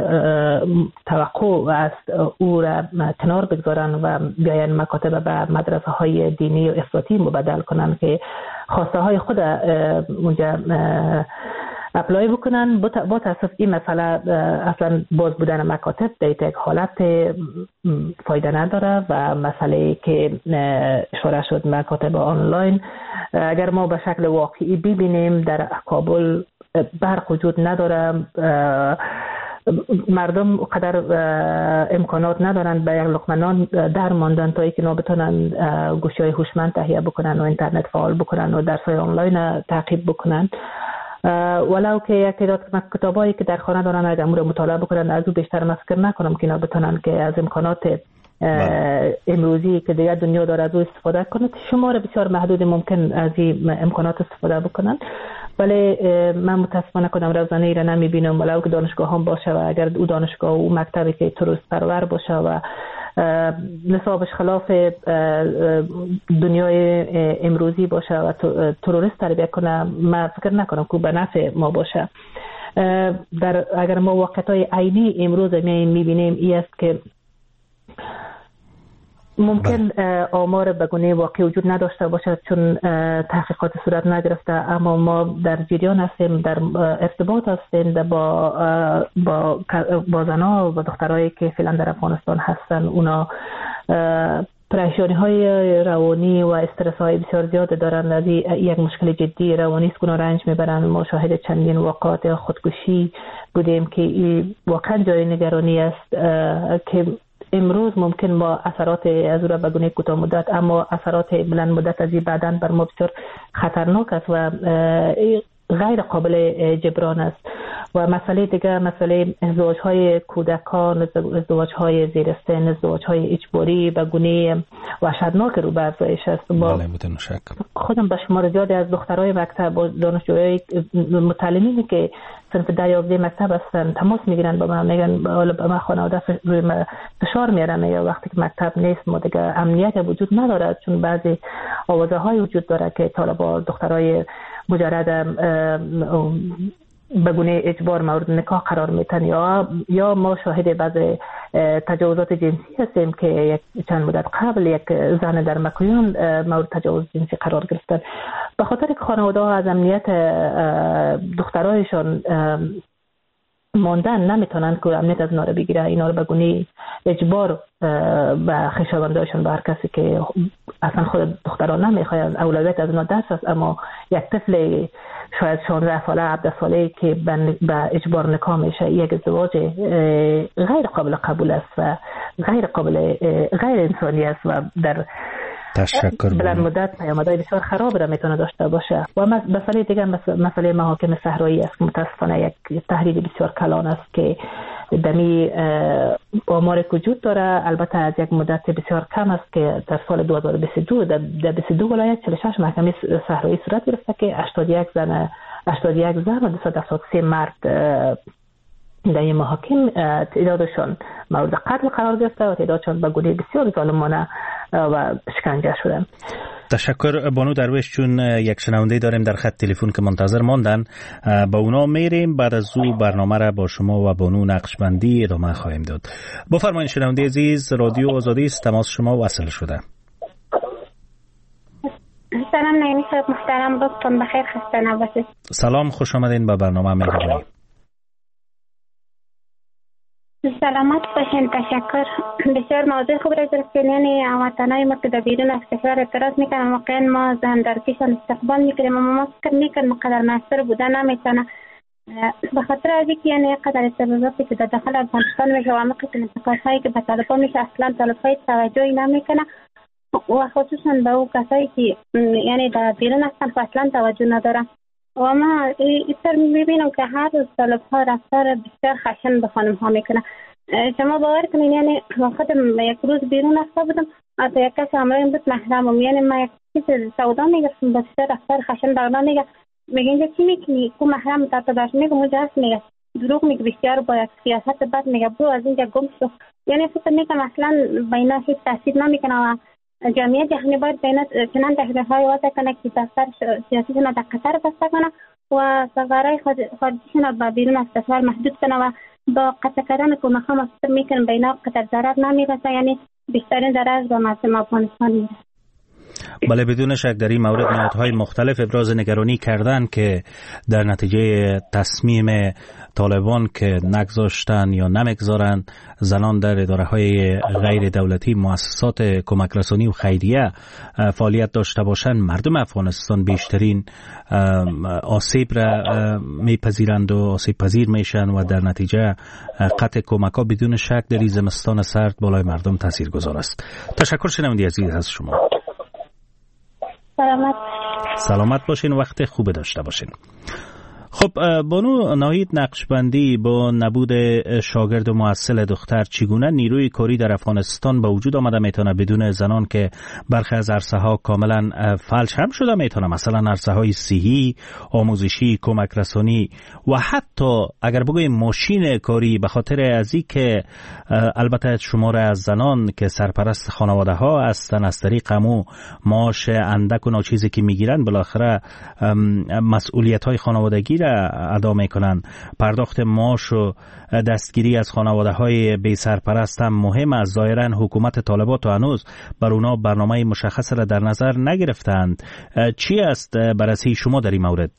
توقع است او را کنار بگذارن و بیاین مکاتب به مدرسه های دینی و افراطی مبدل کنن که خواسته های خود اونجا اپلای بکنن. با تاسف این مسئله اصلا باز بودن مکاتب در یک حالت فایده نداره و مسئله که اشاره شد مکاتب آنلاین، اگر ما به شکل واقعی ببینیم در کابل برق وجود نداره، مردم قدر امکانات ندارن به یک لقمه نان در ماندن تا اینکه بتونن گوشی‌های هوشمند تهیه بکنن و اینترنت فعال بکنن و درس‌های آنلاین تعقیب بکنن. ولو که یک تعداد کتابایی که در خانه دارن اگر امور مطالعه بکنن از او بیشتر من فکر نکنم که اینا بتونن که از امکانات امروزی که دیگر دنیا داره از او استفاده کنند. شمار بسیار محدود ممکن از این امکانات استفاده بکنن، ولی من متاسفانه کدام روزانه ای را نمیبینم ولو که دانشگاه هم باشه و اگر او دانشگاه و مکتبی که تروریست پرور باشه و نصابش خلاف دنیای امروزی باشه و تروریست تربیه کنه، من فکر نکنم که به نفع ما باشه. اگر ما واقعیت‌های عینی امروز میبینیم این است که ممکن آمار به گونه واقعی وجود نداشته باشد چون تحقیقات صورت نگرفته، اما ما در جریان هستیم، در ارتباط هستیم با زنها و دخترایی که فعلا در افغانستان هستن. اونا پریشانی های روانی و استرس های بسیار زیاد دارن، از یک مشکل جدی روانی است که اونا رنج میبرن. ما شاهد چندین واقعات خودکشی بودیم که واقعا جای نگرانی است که امروز ممکن ما اثرات از او را به گونه کوتاه مدت اما اثرات بلند مدت از این بعداً بر ما بسیار خطرناک است و غیر قابل جبران است. و مسئله دیگه مسئله ازدواج‌های کودکان، ازدواج‌های زیر سن، ازدواج‌های اجباری به گونه وحشتناک رو به افزایش است. خودم به شمار زیادی از دخترای مکتب و دانشجوهای متعلمینی که صنف 10 مکتب هستن تماس میگیرن با من، میگن ما خانواده روی فشار میارن یا وقتی که مکتب نیست ما دیگه امنیت وجود نداره، چون بعضی آوازه‌های وجود داره که طالبان دخترای مجرد به گونه اجبار مورد نکاح قرار میتن یا ما شاهد بعض تجاوزات جنسی هستیم که چند مدت قبل یک زن در مکویون مورد تجاوز جنسی قرار گرفتن. به خاطر که خانواده ها از امنیت دخترایشان ماندن نمیتونن که امنیت از ناره بگیره، اینا رو به گونه اجبار به خویشاوندهاشون به هر کسی که اصلا خود دختران نمیخواین اولویت از اونا درس است، اما یک طفل شاید 16 ساله 17 ساله که به اجبار نکاح میشه، یک ازدواج غیر قابل قبول است و غیر انسانی است و در بلند مدت پیامدهای بسیار خراب را میتونه داشته باشه. و مسئله دیگه مسئله محاکم صحرایی است که متاسفانه یک تحریک بسیار کلان است که دمی آمار وجود داره، البته از یک مدت بسیار کم است که در سال 2022 در 22 ولایت 46 محکمه صحرایی صورت گرفته که 81 زن و 273 مرد در این محاکم تعدادشان مورد قتل قرار گرفته و تعدادشان به گونه بسیار ظالمانه و شکنجه شدن. تشکر بانو درویش. چون یک شنونده داریم در خط تلفن که منتظر ماندن، با اونا میریم، بعد از او برنامه را با شما و بانو نقشبندی ادامه خواهیم داد. بفرمایید شنونده عزیز، رادیو آزادی است، تماس شما وصل شده. سلام نعیمی صاحب محترم، روزتون بخیر، خسته نباشید. سلام، خوش آمدین به برنامه. مهربانی. سلامت باشین، تشکر. بسیار موضوع خوب را گرفتین. یعنی وطنای ما که در بیرون از کشور اعتراض میکنن، واقعا ما زن در کشان استقبال میکنیم، اما ما فکر میکنیم قدر مؤثر بودن نمیتونه، به خاطر از اینکه یعنی قدر استفاده که در داخل افغانستان میشه و عمق انتقادهایی که به طالبان میشه اصلا طالبهای توجهی نمیکنه و خصوصا به اون کسایی که یعنی در بیرون هستن اصلا توجه ندارن. و ما ایتر میبینم که هر روز طالب‌ها رفتار بسیار خشن به خانم‌ها میکنه. شما باور کنین یعنی خودم یک روز بیرون رفته بودم، از یک کسی همراهم بود محرمم، یعنی من یک چیز سودا میگفتم بسیار رفتار خشن دارم، میگه اینجا چی میکنی؟ تو محرم تا داشت میگه اونجا هست، میگه دروغ میگه بسیار با یک سیاست بد، میگه برو از اینجا گم شو. یعنی فکر میکنم اصلا بینا هیچ تاثیر نمیکنه و جامعه جهانی باید بینا چنان تحریرهای وضع کنه که دفتر سیاسیشون در قطر بسته کنه و سفرهای خارجیشون به بیرون از کشور محدود کنه و با قطع کردن کمک‌ها ما فکر میکنم بینا قطر ضرر نمیرسه، یعنی بیشترین ضرر به مردم افغانستان میرسه. بله، بدون شک در این مورد نهادهای مختلف ابراز نگرانی کردن که در نتیجه تصمیم طالبان که نگذاشتن یا نمیگذارن زنان در اداره‌های غیر دولتی، مؤسسات کمک رسانی و خیریه فعالیت داشته باشند، مردم افغانستان بیشترین آسیب را میپذیرند و آسیب پذیر میشن و در نتیجه قطع کمک‌ها بدون شک در این زمستان سرد بالای مردم تاثیرگذار است. تشکر شنونده عزیز از شما. سلامت. سلامت باشین، وقت خوب داشته باشین. خب بانو ناهید نقشبندی، با نبود شاگرد و مؤثل دختر چگونه نیروی کاری در افغانستان به وجود آمده میتونه بدون زنان که برخی از عرصه ها کاملا فلج هم شده میتونه، مثلا عرصه های صحی، آموزشی، کمک رسانی و حتی اگر بگویم ماشین کاری، به خاطر ازی که البته شمار از زنان که سرپرست خانواده ها هستن از طریق امو معاش اندک و ناچیزی که میگیرن بالاخره مسئولیت های خانوادگی را ادا میکنن. پرداخت معاش و دستگیری از خانواده های بی سرپرست هم مهم است. ظاهرا حکومت طالبات و هنوز بر اونا برنامه مشخص را در نظر نگرفتند. چی است بررسی شما در این مورد؟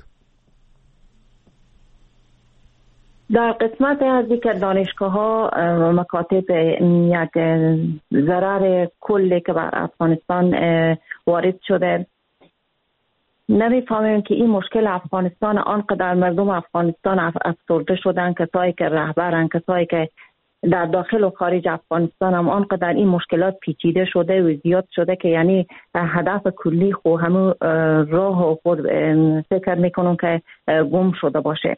در قسمت از دیگر دانشگاه ها مکاتب یک ضرر کلی که بر افغانستان وارد شده، نمیفهمیم که این مشکل افغانستان آنقدر مردم افغانستان افسرده شدن، کسایی که رهبرن، کسایی که در داخل و خارج افغانستان هم آنقدر این مشکلات پیچیده شده و زیاد شده که یعنی هدف کلی خو همون راه خود فکر میکنم که گم شده باشه.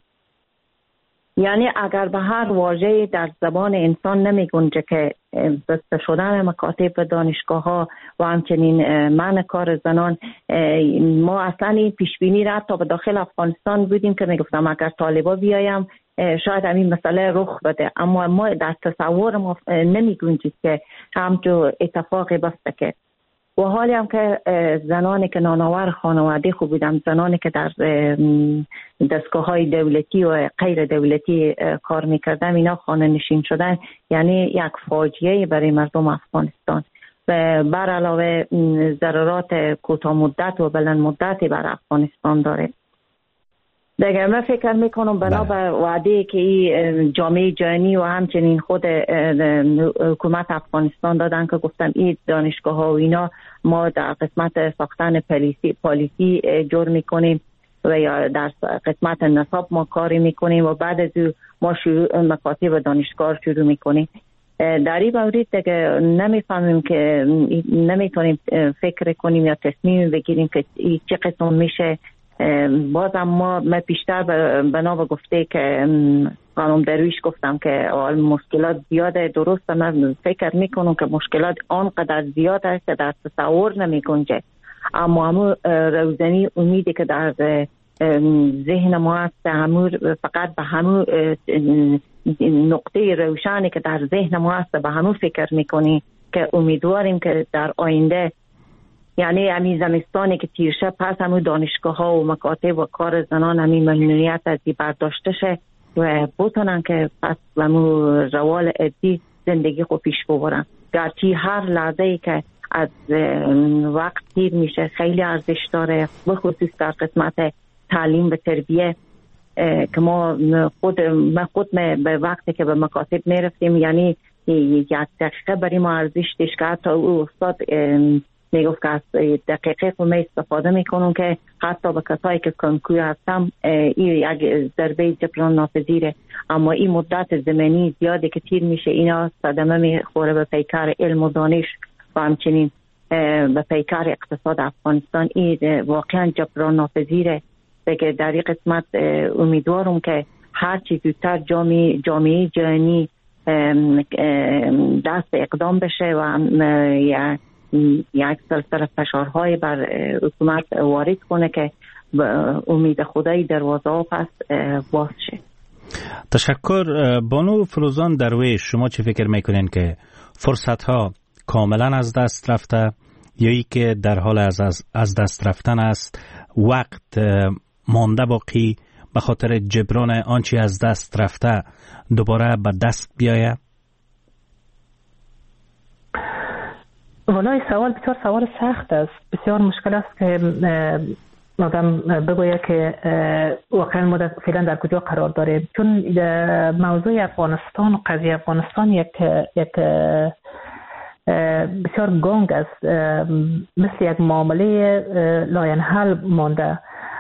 یعنی اگر به هر واژه در زبان انسان نمی گنجه که بسته شدن مکاتب و دانشگاه ها و همچنین منع کار زنان، ما اصلا این پیشبینی را تا به داخل افغانستان بودیم که میگفتم اگر طالبا بیایم شاید همین مسئله رخ بده، اما ما در تصور ما نمی گنجید که همچون اتفاقی بسته که و حالی هم که زنانی که نانآور خانواده خوب بودن، زنانی که در دستگاه های دولتی و غیر دولتی کار میکردن، اینا خانه نشین شدن، یعنی یک فاجعه برای مردم افغانستان و بر علاوه ضررات کوتاه مدت و بلند مدتی بر افغانستان داره. دیگه من فکر میکنم بنابر وعده که این جامعه جهانی و همچنین خود حکومت افغانستان دادن که گفتن این دانشگاه ها و اینا ما در قسمت ساختن پالیسی جور میکنیم و یا در قسمت نصاب ما کاری میکنیم و بعد از ما شروع مکاتب و دانشگاه شروع میکنیم. در این مورد دیگه نمیفهمیم که نمیتونیم فکر کنیم یا تصمیم بگیریم که چه قسم میشه. بازم ما پیشتر بنا به گفته که خانم درویش گفتم که مشکلات زیاده، درست من فکر میکنم که مشکلات آنقدر زیاد است که در تصور نمی گنجه، اما همون روزنی امیدی که در ذهن ما هست فقط به همون نقطه روشنی که در ذهن ما هست به همون فکر میکنی که امیدواریم که در آینده، یعنی همین زمستانی که تیر شه پس همون دانشگاه ها و مکاتب و کار زنان همین ممنوعیت از این برداشته شه و بتونن که پس همون روال عادی زندگی خود پیش ببرن. گرچه هر لحظه ای که از وقت تیر میشه خیلی ارزش داره، بخصوص در قسمت تعلیم و تربیه که ما خود به وقتی که به مکاتب میرفتیم یعنی یک دقیقه برای ما ارزش داشت که حتی او استاد میگفت که از دقیقه خود استفاده میکنم که حتی به کسایی که کنکور هستم این یک ضربه جبران ناپذیره، اما این مدت زمانی زیاده که تیر میشه اینا صدمه میخوره به پیکر علم و دانش و همچنین به پیکر اقتصاد افغانستان. این واقعا جبران ناپذیره. بگه در این قسمت امیدوارم که هرچی زودتر جامعه جهانی دست اقدام بشه و یک سلسله فشارهای بر حکومت وارد کنه که امید خدایی دروازه ها پس باز شه. تشکر. بانو فروزان درویش، شما چی فکر میکنین که فرصت ها کاملا از دست رفته یا ای که در حال از دست رفتن است، وقت مانده باقی به خاطر جبران آنچه از دست رفته دوباره به دست بیایه؟ والله سوال بسیار سوال سخت است، بسیار مشکل است که آدم بگوید که واقعا ما فعلا در کجا قرار داریم، چون موضوع افغانستان و قضیه افغانستان یک بسیار گنگ است، مثل یک معامله لاینحل مانده.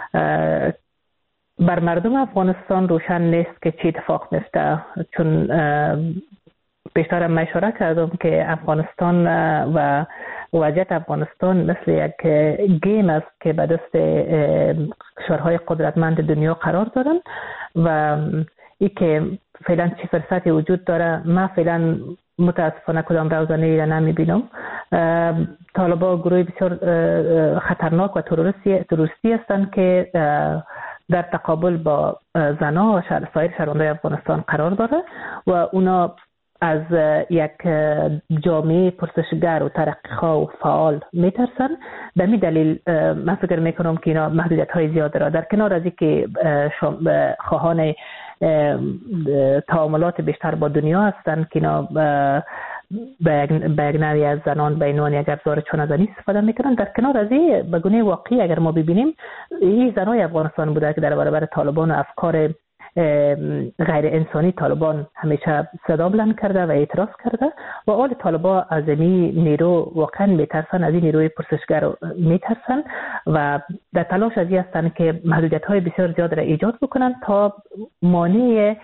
بر مردم افغانستان روشن نیست که چی اتفاق میفته، چون پیشتر من اشاره کردم که افغانستان و وضعیت افغانستان مثل یک گیم است که به دست کشورهای قدرتمند دنیا قرار دارن و ای که فعلا چی فرصتی وجود داره، من فعلا متاسفانه کدام روزانه را نمیبینم. طالبان گروه بسیار خطرناک و تروریستی هستند که در تقابل با زنان و سایر شهروندان افغانستان قرار داره و اونا از یک جامعه پرسشگر و ترقیخواه و فعال میترسن. به می دلیل من فکر میکنم که اینا محدودیت های زیاد داره. در کنار از اینکه خواهان تعاملات بیشتر با دنیا هستن که اینا به یک نوعی از زنان به عنوان یک ابزار چانه‌زنی استفاده میکنن، در کنار از این به گونه واقعی اگر ما ببینیم این زنای افغانستان بوده که در برابر طالبان و افکار غیر انسانی طالبان همیشه صدا بلند کرده و اعتراض کرده و آل طالبان از این نیرو واقعا میترسن، از این نیروی پرسشگر میترسن و در تلاش از این هستن که محدودیت های بسیار زیاد را ایجاد بکنن تا مانع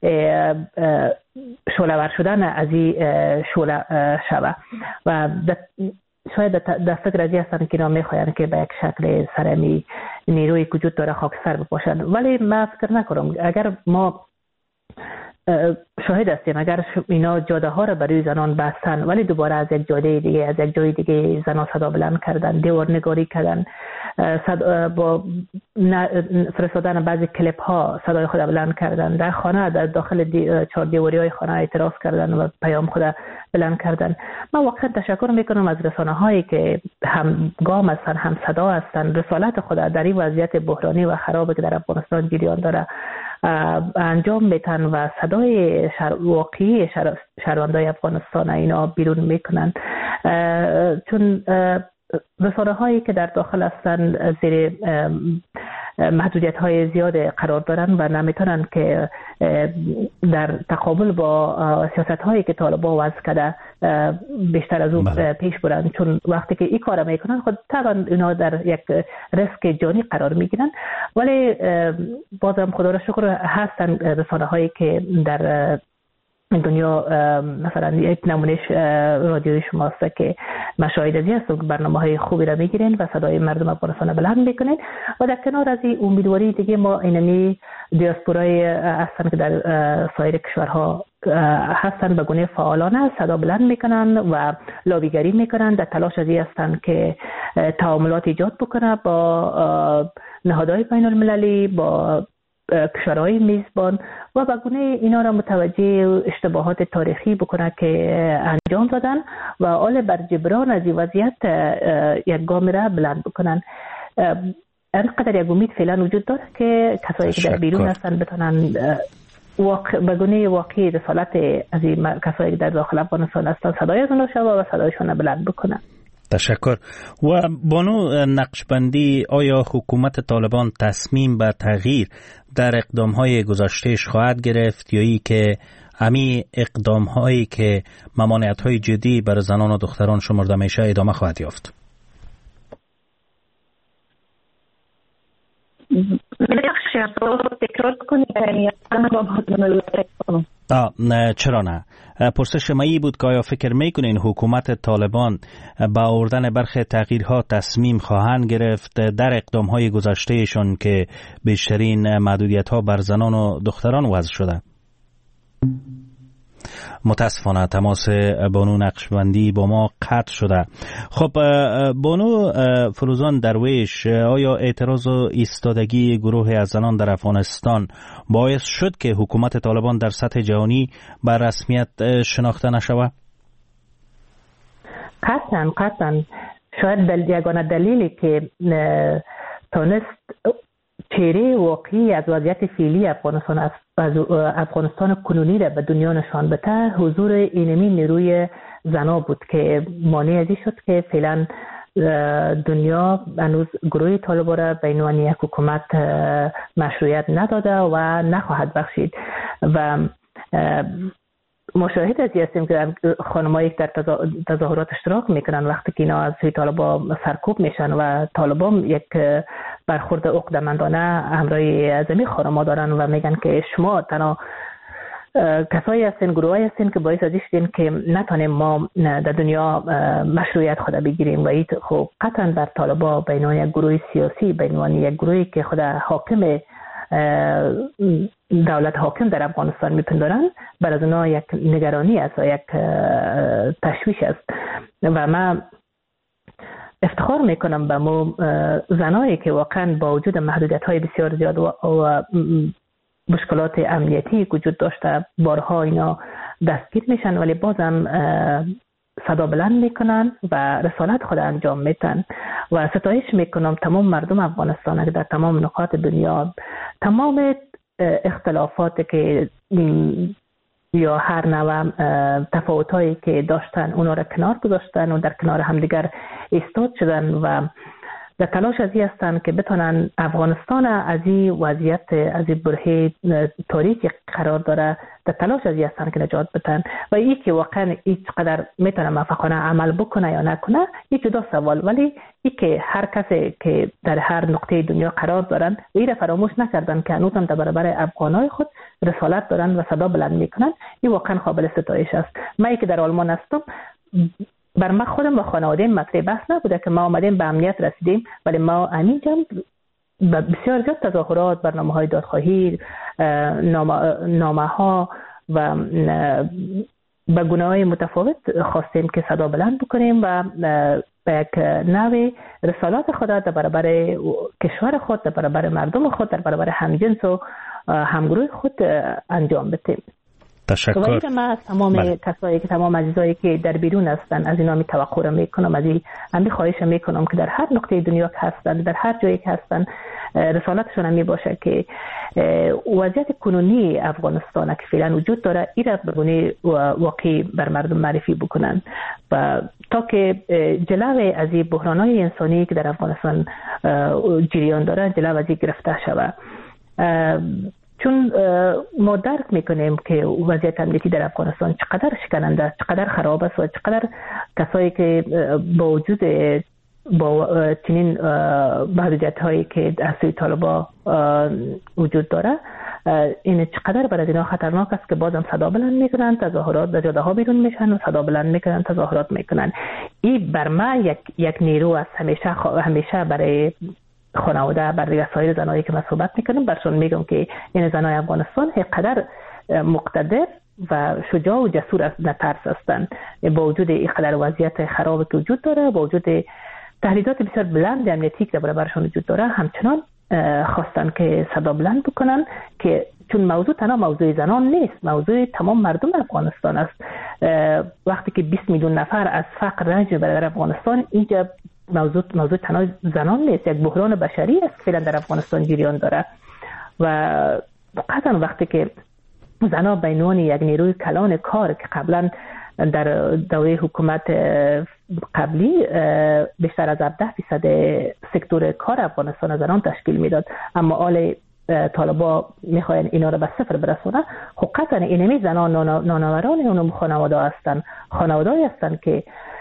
شعله‌ور شدن از این شعله شوه و شاید در فکر از این هستن که اینا میخواین که به یک شکل سرمی نیروی که وجود داره خاکستر بپاشن. ولی من فکر نکنم اگر ما شاهد هستیم اگر اینا جاده ها را برای زنان بستن ولی دوباره از یک جاده دیگه از یک جای دیگه زنان صدا بلند کردن، دیوار نگاری کردن، با فرستادن بعضی کلیپ ها صدای خود بلند کردن، در خانه در داخل چهار دیواری های خانه اعتراض کردن و پیام خود بلند کردن. من واقعا تشکر میکنم از رسانه هایی که هم گام هستن هم صدا هستن، رسالت خود در این وضعیت بحرانی و خرابی که در افغانستان جریان داره انجام میتن و صدای واقعی شهروندای افغانستان اینا بیرون میکنن، چون رسانه هایی که در داخل هستن زیر محدودیت های زیاد قرار دارن و نمیتونن که در تقابل با سیاست هایی که طالبان وضع کرده بیشتر از اون پیش برن، چون وقتی که این کار میکنن خود طبعا اینا در یک ریسک جانی قرار میگیرن. ولی بازم خدا را شکر هستن رسانه هایی که در دنیا مثلا یک نمونهش رادیوی شماست که مشاهده ازی هست و برنامه های خوبی را میگیرین و صدای مردم افغانستان بلند میکنین و در کنار از این امیدواری دیگه ما اینمی دیاسپورای هستن که در سایر کشورها هستن به گونه فعالانه صدا بلند میکنن و لابیگری میکنن، در تلاش از این هستن که تعاملات ایجاد بکنه با نهادهای بین المللی، با کشورهای میزبان و به گونه اینا را متوجه اشتباهات تاریخی بکنه که انجام دادن و آل بر جبران از این وضعیت یک گام را بلند بکنن. انقدر یک امید فعلا وجود داره که کسایی که در بیرون هستن بتونن به گونه واقعی رسالت از این کسایی که در داخل افغانستان هستن صدای از اونها شوه و صدایشون بلند بکنن. تشکر. و بانو نقشبندی، آیا حکومت طالبان تصمیم به تغییر در اقدامهای گذشتهش خواهد گرفت یا ای که امی اقدامهایی که ممانعت‌های جدی بر زنان و دختران شمرده میشه ادامه خواهد یافت؟ چرا نه؟ پرسش مایی بود که آیا فکر میکنین حکومت طالبان با آوردن برخی تغییرها تصمیم خواهند گرفت در اقدامهای گذشتهشون که بیشترین محدودیت‌ها بر زنان و دختران وضع شده؟ متاسفانه تماس بانو نقشبندی با ما قطع شده. خب بانو فروزان درویش، آیا اعتراض و ایستادگی گروه از زنان در افغانستان باعث شد که حکومت طالبان در سطح جهانی بر رسمیت شناخته نشود؟ قطعا شاید یگانه دلیلی که تونست چهره واقعی از وضعیت فعلی افغانستان کنونی را به دنیا نشان بده حضور اینمی نیروی زنا بود که مانع ازی شد که فعلا دنیا هنوز گروه طالبان را به عنوان یک حکومت مشروعیت نداده و نخواهد بخشید و مشاهد از هستیم که خانمایی که در تظاهرات اشتراک میکنن وقتی که اینا از سوی طالبان سرکوب میشن و طالبان یک برخورد عقده‌مندانه همراه از این خانم‌ها دارن و میگن که شما تنها کسایی هستن، گروهایی هستن که باعث ازش شدن که نتونیم ما در دنیا مشروعیت خود بگیریم و این خب قطعا در طالبان به عنوان یک گروه سیاسی، به عنوان یک گروهی که خود حاکم دولت حاکم در افغانستان میپندارن، بر از اونا یک نگرانی است و یک تشویش است. و من افتخار میکنم به مو زنایی که واقعا با وجود محدودیت های بسیار زیاد و مشکلات امنیتی وجود داشته بارها اینا دستگیر میشن، ولی بازم صدا بلند میکنن و رسالت خود انجام میتن. و ستایش میکنم تمام مردم افغانستان که در تمام نقاط دنیا تمام اختلافاتی که یا هر نوع تفاوتایی که داشتن اونا را کنار گذاشتن و در کنار همدیگر ایستاد شدن و در تلاش ازی هستن که بتونن افغانستان از این وضعیت، از این برهه تاریکی قرار داره، در تلاش ازی هستن که نجات بدن. و این که واقعا این چقدر میتونه موفقانه عمل بکنه یا نکنه این جدا سوال، ولی این که هر کسی که در هر نقطه دنیا قرار دارن این را فراموش نکردن که هنوز هم در برابر افغانای خود رسالت دارن و صدا بلند میکنن، این واقعا قابل ستایش است. من که در آلمان هستم، بر ما خودم و خانواده مطرح بحث نبوده که ما آمدیم به امنیت رسیدیم، ولی ما همینجا بسیار زیاد تظاهرات، برنامه‌های دادخواهی، نامه‌ها و به گونه‌های متفاوت خواستیم که صدا بلند بکنیم و به یک نوع رسالات خود در برابر کشور خود، در برابر مردم خود، در برابر همجنس و همگروه خود انجام بدیم. تشکر. و من از تمام کسایی که تمام عزیزایی که در بیرون هستن از اینا می توقع را میکنم، از این خواهش میکنم که در هر نقطه دنیا که هستن، در هر جایی که هستن، رسالتشون می باشه که وضعیت کنونی افغانستان که فعلا وجود داره این را به گونه واقعی بر مردم معرفی بکنن و تا که جلوی از این بحران‌های انسانی که در افغانستان جریان داره جلو از این گرفته شود. چون ما درک میکنیم که وضعیت امنیتی در افغانستان چقدر شکننده است، چقدر خراب است و چقدر کسایی که با وجود با چنین محدودیت هایی که از سوی طالبان وجود داره این چقدر برای اینا خطرناک است که بازم صدا بلند میکنن، تظاهرات در جاده ها بیرون میشن و صدا بلند میکنن، تظاهرات میکنن. این بر ما یک نیرو است همیشه برای خانواده، برای سایر زنایی که من صحبت میکنم برشون میگم که این زنای افغانستان اینقدر مقتدر و شجاع و جسور است، نترس هستند با وجود اینقدر وضعیت خرابی که وجود داره، با وجود تهدیدات بسیار بلند امنیتی که در برابرشون وجود داره، همچنان خواستن که صدا بلند بکنن که چون موضوع تنها موضوع زنان نیست، موضوع تمام مردم افغانستان است. وقتی که 20 میلیون نفر از فقر رنج بر افغانستان، اینجا موضوع تنها زنان نیست، یک بحران بشری است که فعلا در افغانستان جریان داره و قطعا وقتی که زنان به عنوان یک نیروی کلان کار که قبلا در دوره حکومت قبلی بیشتر از 17% سکتور کار افغانستان زنان تشکیل میداد، اما آل طالبان میخواین اینا رو به صفر برسونه، خب قطعا اینمی زنان نانوران اونم خانواده هستن، خانواده‌ای هستن که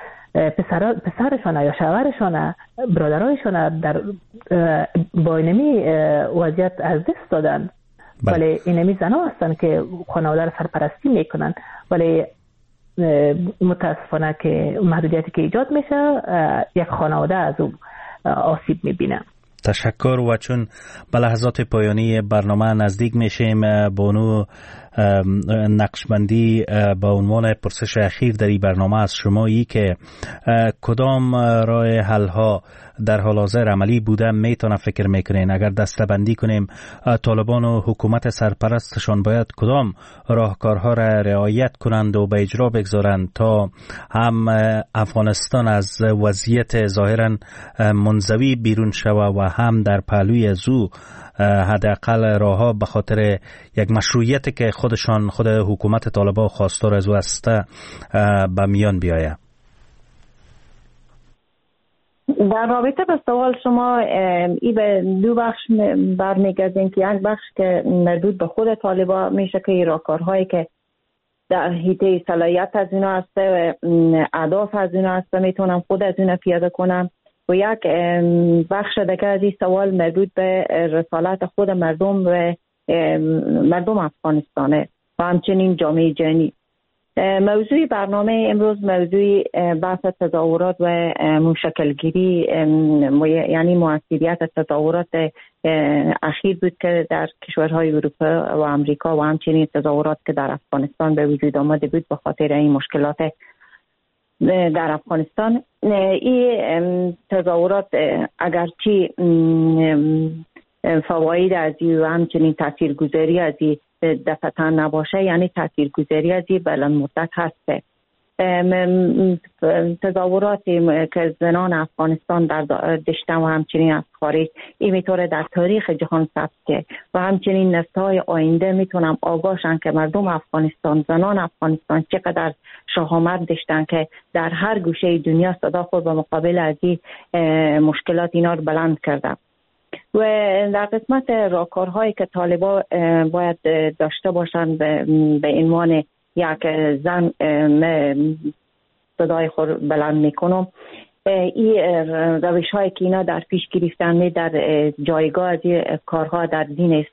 پسرشون یا شوهرشون برادرایشون در با اینمی وضعیت از دست دادن، ولی اینمی زنان هستن که خانواده رو سرپرستی میکنن، ولی متاسفانه که محدودیتی که ایجاد میشه یک خانواده از اون آسیب میبینه. تشکر. و چون به لحظات پایانی برنامه نزدیک میشیم، بانو نقشبندی با عنوان پرسش اخیر در این برنامه از شما ای که کدام راه حل ها در حال حاضر عملی بوده میتونه فکر میکنین اگر دسته‌بندی کنیم طالبان و حکومت سرپرستشان باید کدام راهکارها را رعایت کنند و به اجرا بگذارند تا هم افغانستان از وضعیت ظاهرا منزوی بیرون شود و هم در پهلوی زو حداقل راهها به خاطر یک مشروعیتی که خود حکومت طالبان خواستار از او است به میان بیاید. در رابطه به سوال شما این به دو بخش برمیگردیم که یک بخش که مربوط به خود طالبان میشه که راهکارهایی که در حیطه صلاحیت از اینا هست و اهداف از اینا هست میتونم خود از اینا پیاده کنم و یک بخش دیگه از این سوال مربوط به رسالت خود مردم و مردم افغانستانه و همچنین جامعه جهانی. موضوع برنامه امروز موضوع بحث تظاهرات و مشکلگیری، یعنی مؤثریت تظاهرات اخیر بود که در کشورهای اروپا و امریکا و همچنین تظاهرات که در افغانستان به وجود آمده بود به خاطر این مشکلات در افغانستان. این تظاهرات اگرچه فواید از این و همچنین تاثیرگذاری از این دفعتا نباشه، یعنی تاثیرگذاری از این بلند مدت هسته. تظاهرات که زنان افغانستان در دشتن و همچنین از خارج این میتونه در تاریخ جهان ثبت که و همچنین نسل‌های آینده میتونم آگاهشن که مردم افغانستان، زنان افغانستان چقدر شهامت داشتن که در هر گوشه دنیا صدا خود به مقابل از این مشکلات اینا رو بلند کردن. و در قسمت راهکارهایی که طالبان باید داشته باشند به عنوان یک زن صدای خود بلند میکنم، این روش هایی که اینا در پیش گرفتن در جایگاه از کارها در دین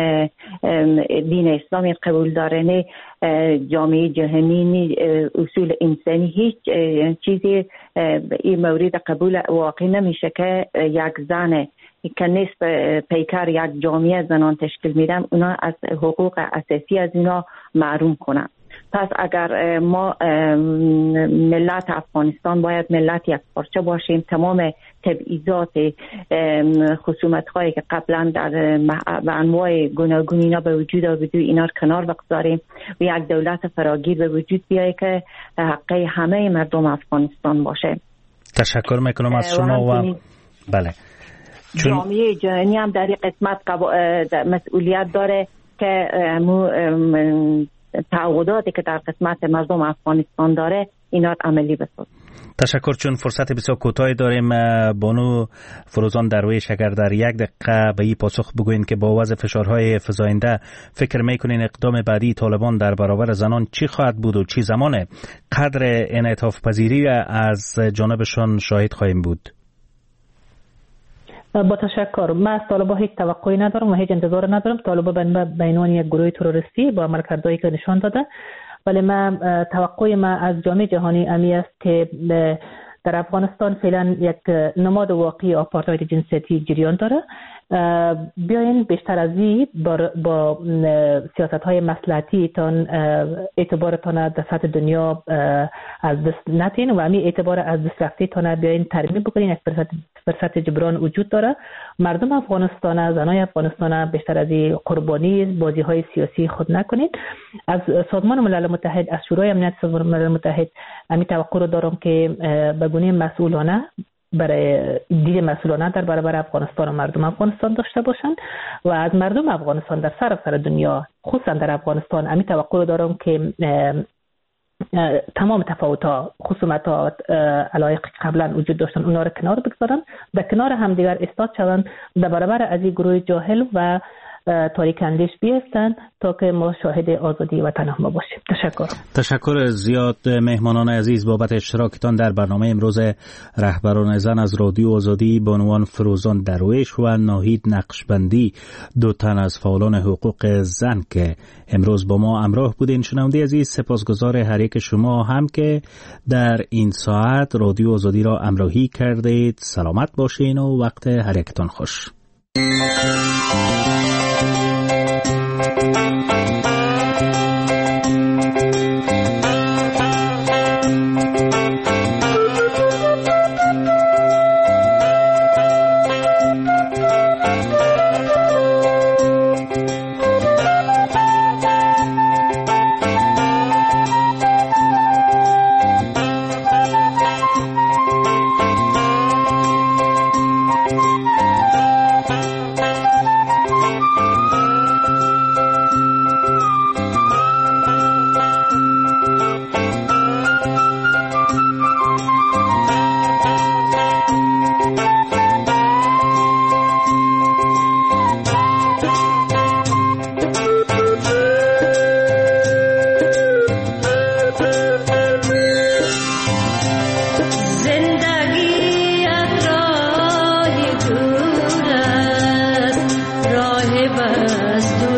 اسلامی قبول دارن، جامعه جهانی، اصول انسانی، هیچ چیزی این مورد قبول واقع نمیشه که یک زن که نصف پیکر یک جامعه زنان تشکیل میدن اونا از حقوق اساسی از اینا محروم کنن. پس اگر ما ملت افغانستان باید ملت یک پارچه باشیم، تمام تبعیضات خصومت هایی که قبلا در به انواع گوناگون اینا به وجود آمده اینا رو کنار بگذاریم و یک دولت فراگیر به وجود بیاید که حق همه مردم افغانستان باشه. تشکر میکنم از شما و بله. جامعه جهانی هم در این قسمت مسئولیت داره که تعهداتی که در قسمت مردم افغانستان داره اینا عملی بسازه. تشکر. چون فرصت بسیار کوتاهی داریم، بانو فروزان درویش اگر در یک دقیقه به این پاسخ بگوین که با وضع فشارهای فزاینده فکر میکنین اقدام بعدی طالبان در برابر زنان چی خواهد بود و چی زمانه قدر انعطاف پذیری از جانبشان شاهد خواهیم بود؟ با تشکر. من از طالبان هیچ توقعی ندارم و هیچ انتظار ندارم. طالبان به عنوان یک گروه تروریستی با عملکردهایی که نشان داده، ولی من توقع من از جامعه جهانی امی است که در افغانستان فعلا یک نماد واقعی آپارتاید جنسیتی جریان داره. بیاین بیشتر از این با سیاست‌های مصلحتی تان اعتبارتان در سطح دنیا از دست نتین و همین اعتبار از دست رفته تان بیاین ترمیم بکنین. یک فرصت جبران وجود داره. مردم افغانستان، زنای افغانستان بیشتر از این قربانی بازی‌های سیاسی خود نکنید. از سازمان ملل متحد، از شورای امنیت سازمان ملل متحد همین توقع رو دارم که به گونه مسئولانه برای دید مسئولانه در برابر افغانستان و مردم افغانستان داشته باشند و از مردم افغانستان در سراسر دنیا خصوصا در افغانستان همین توقع دارم که تمام تفاوت‌ها، خصومت‌ها، علایق قبلا وجود داشتن اونا رو کنار بگذارن، در کنار همدیگر ایستاد شوند، در برابر از این گروه جاهل و تاریک اندیش بیفتن تا که ما شاهد آزادی وطن ما باشیم. تشکر زیاد مهمانان عزیز بابت اشتراکتان در برنامه امروز رهبران زن از رادیو آزادی، بانوان فروزان درویش و ناهید نقشبندی، دو تن از فعالان حقوق زن که امروز با ما همراه بودین. شنونده عزیز، سپاسگزار هر یک شما هم که در این ساعت رادیو آزادی را همراهی کردید. سلامت باشین و وقت هر یکتان خوش. बस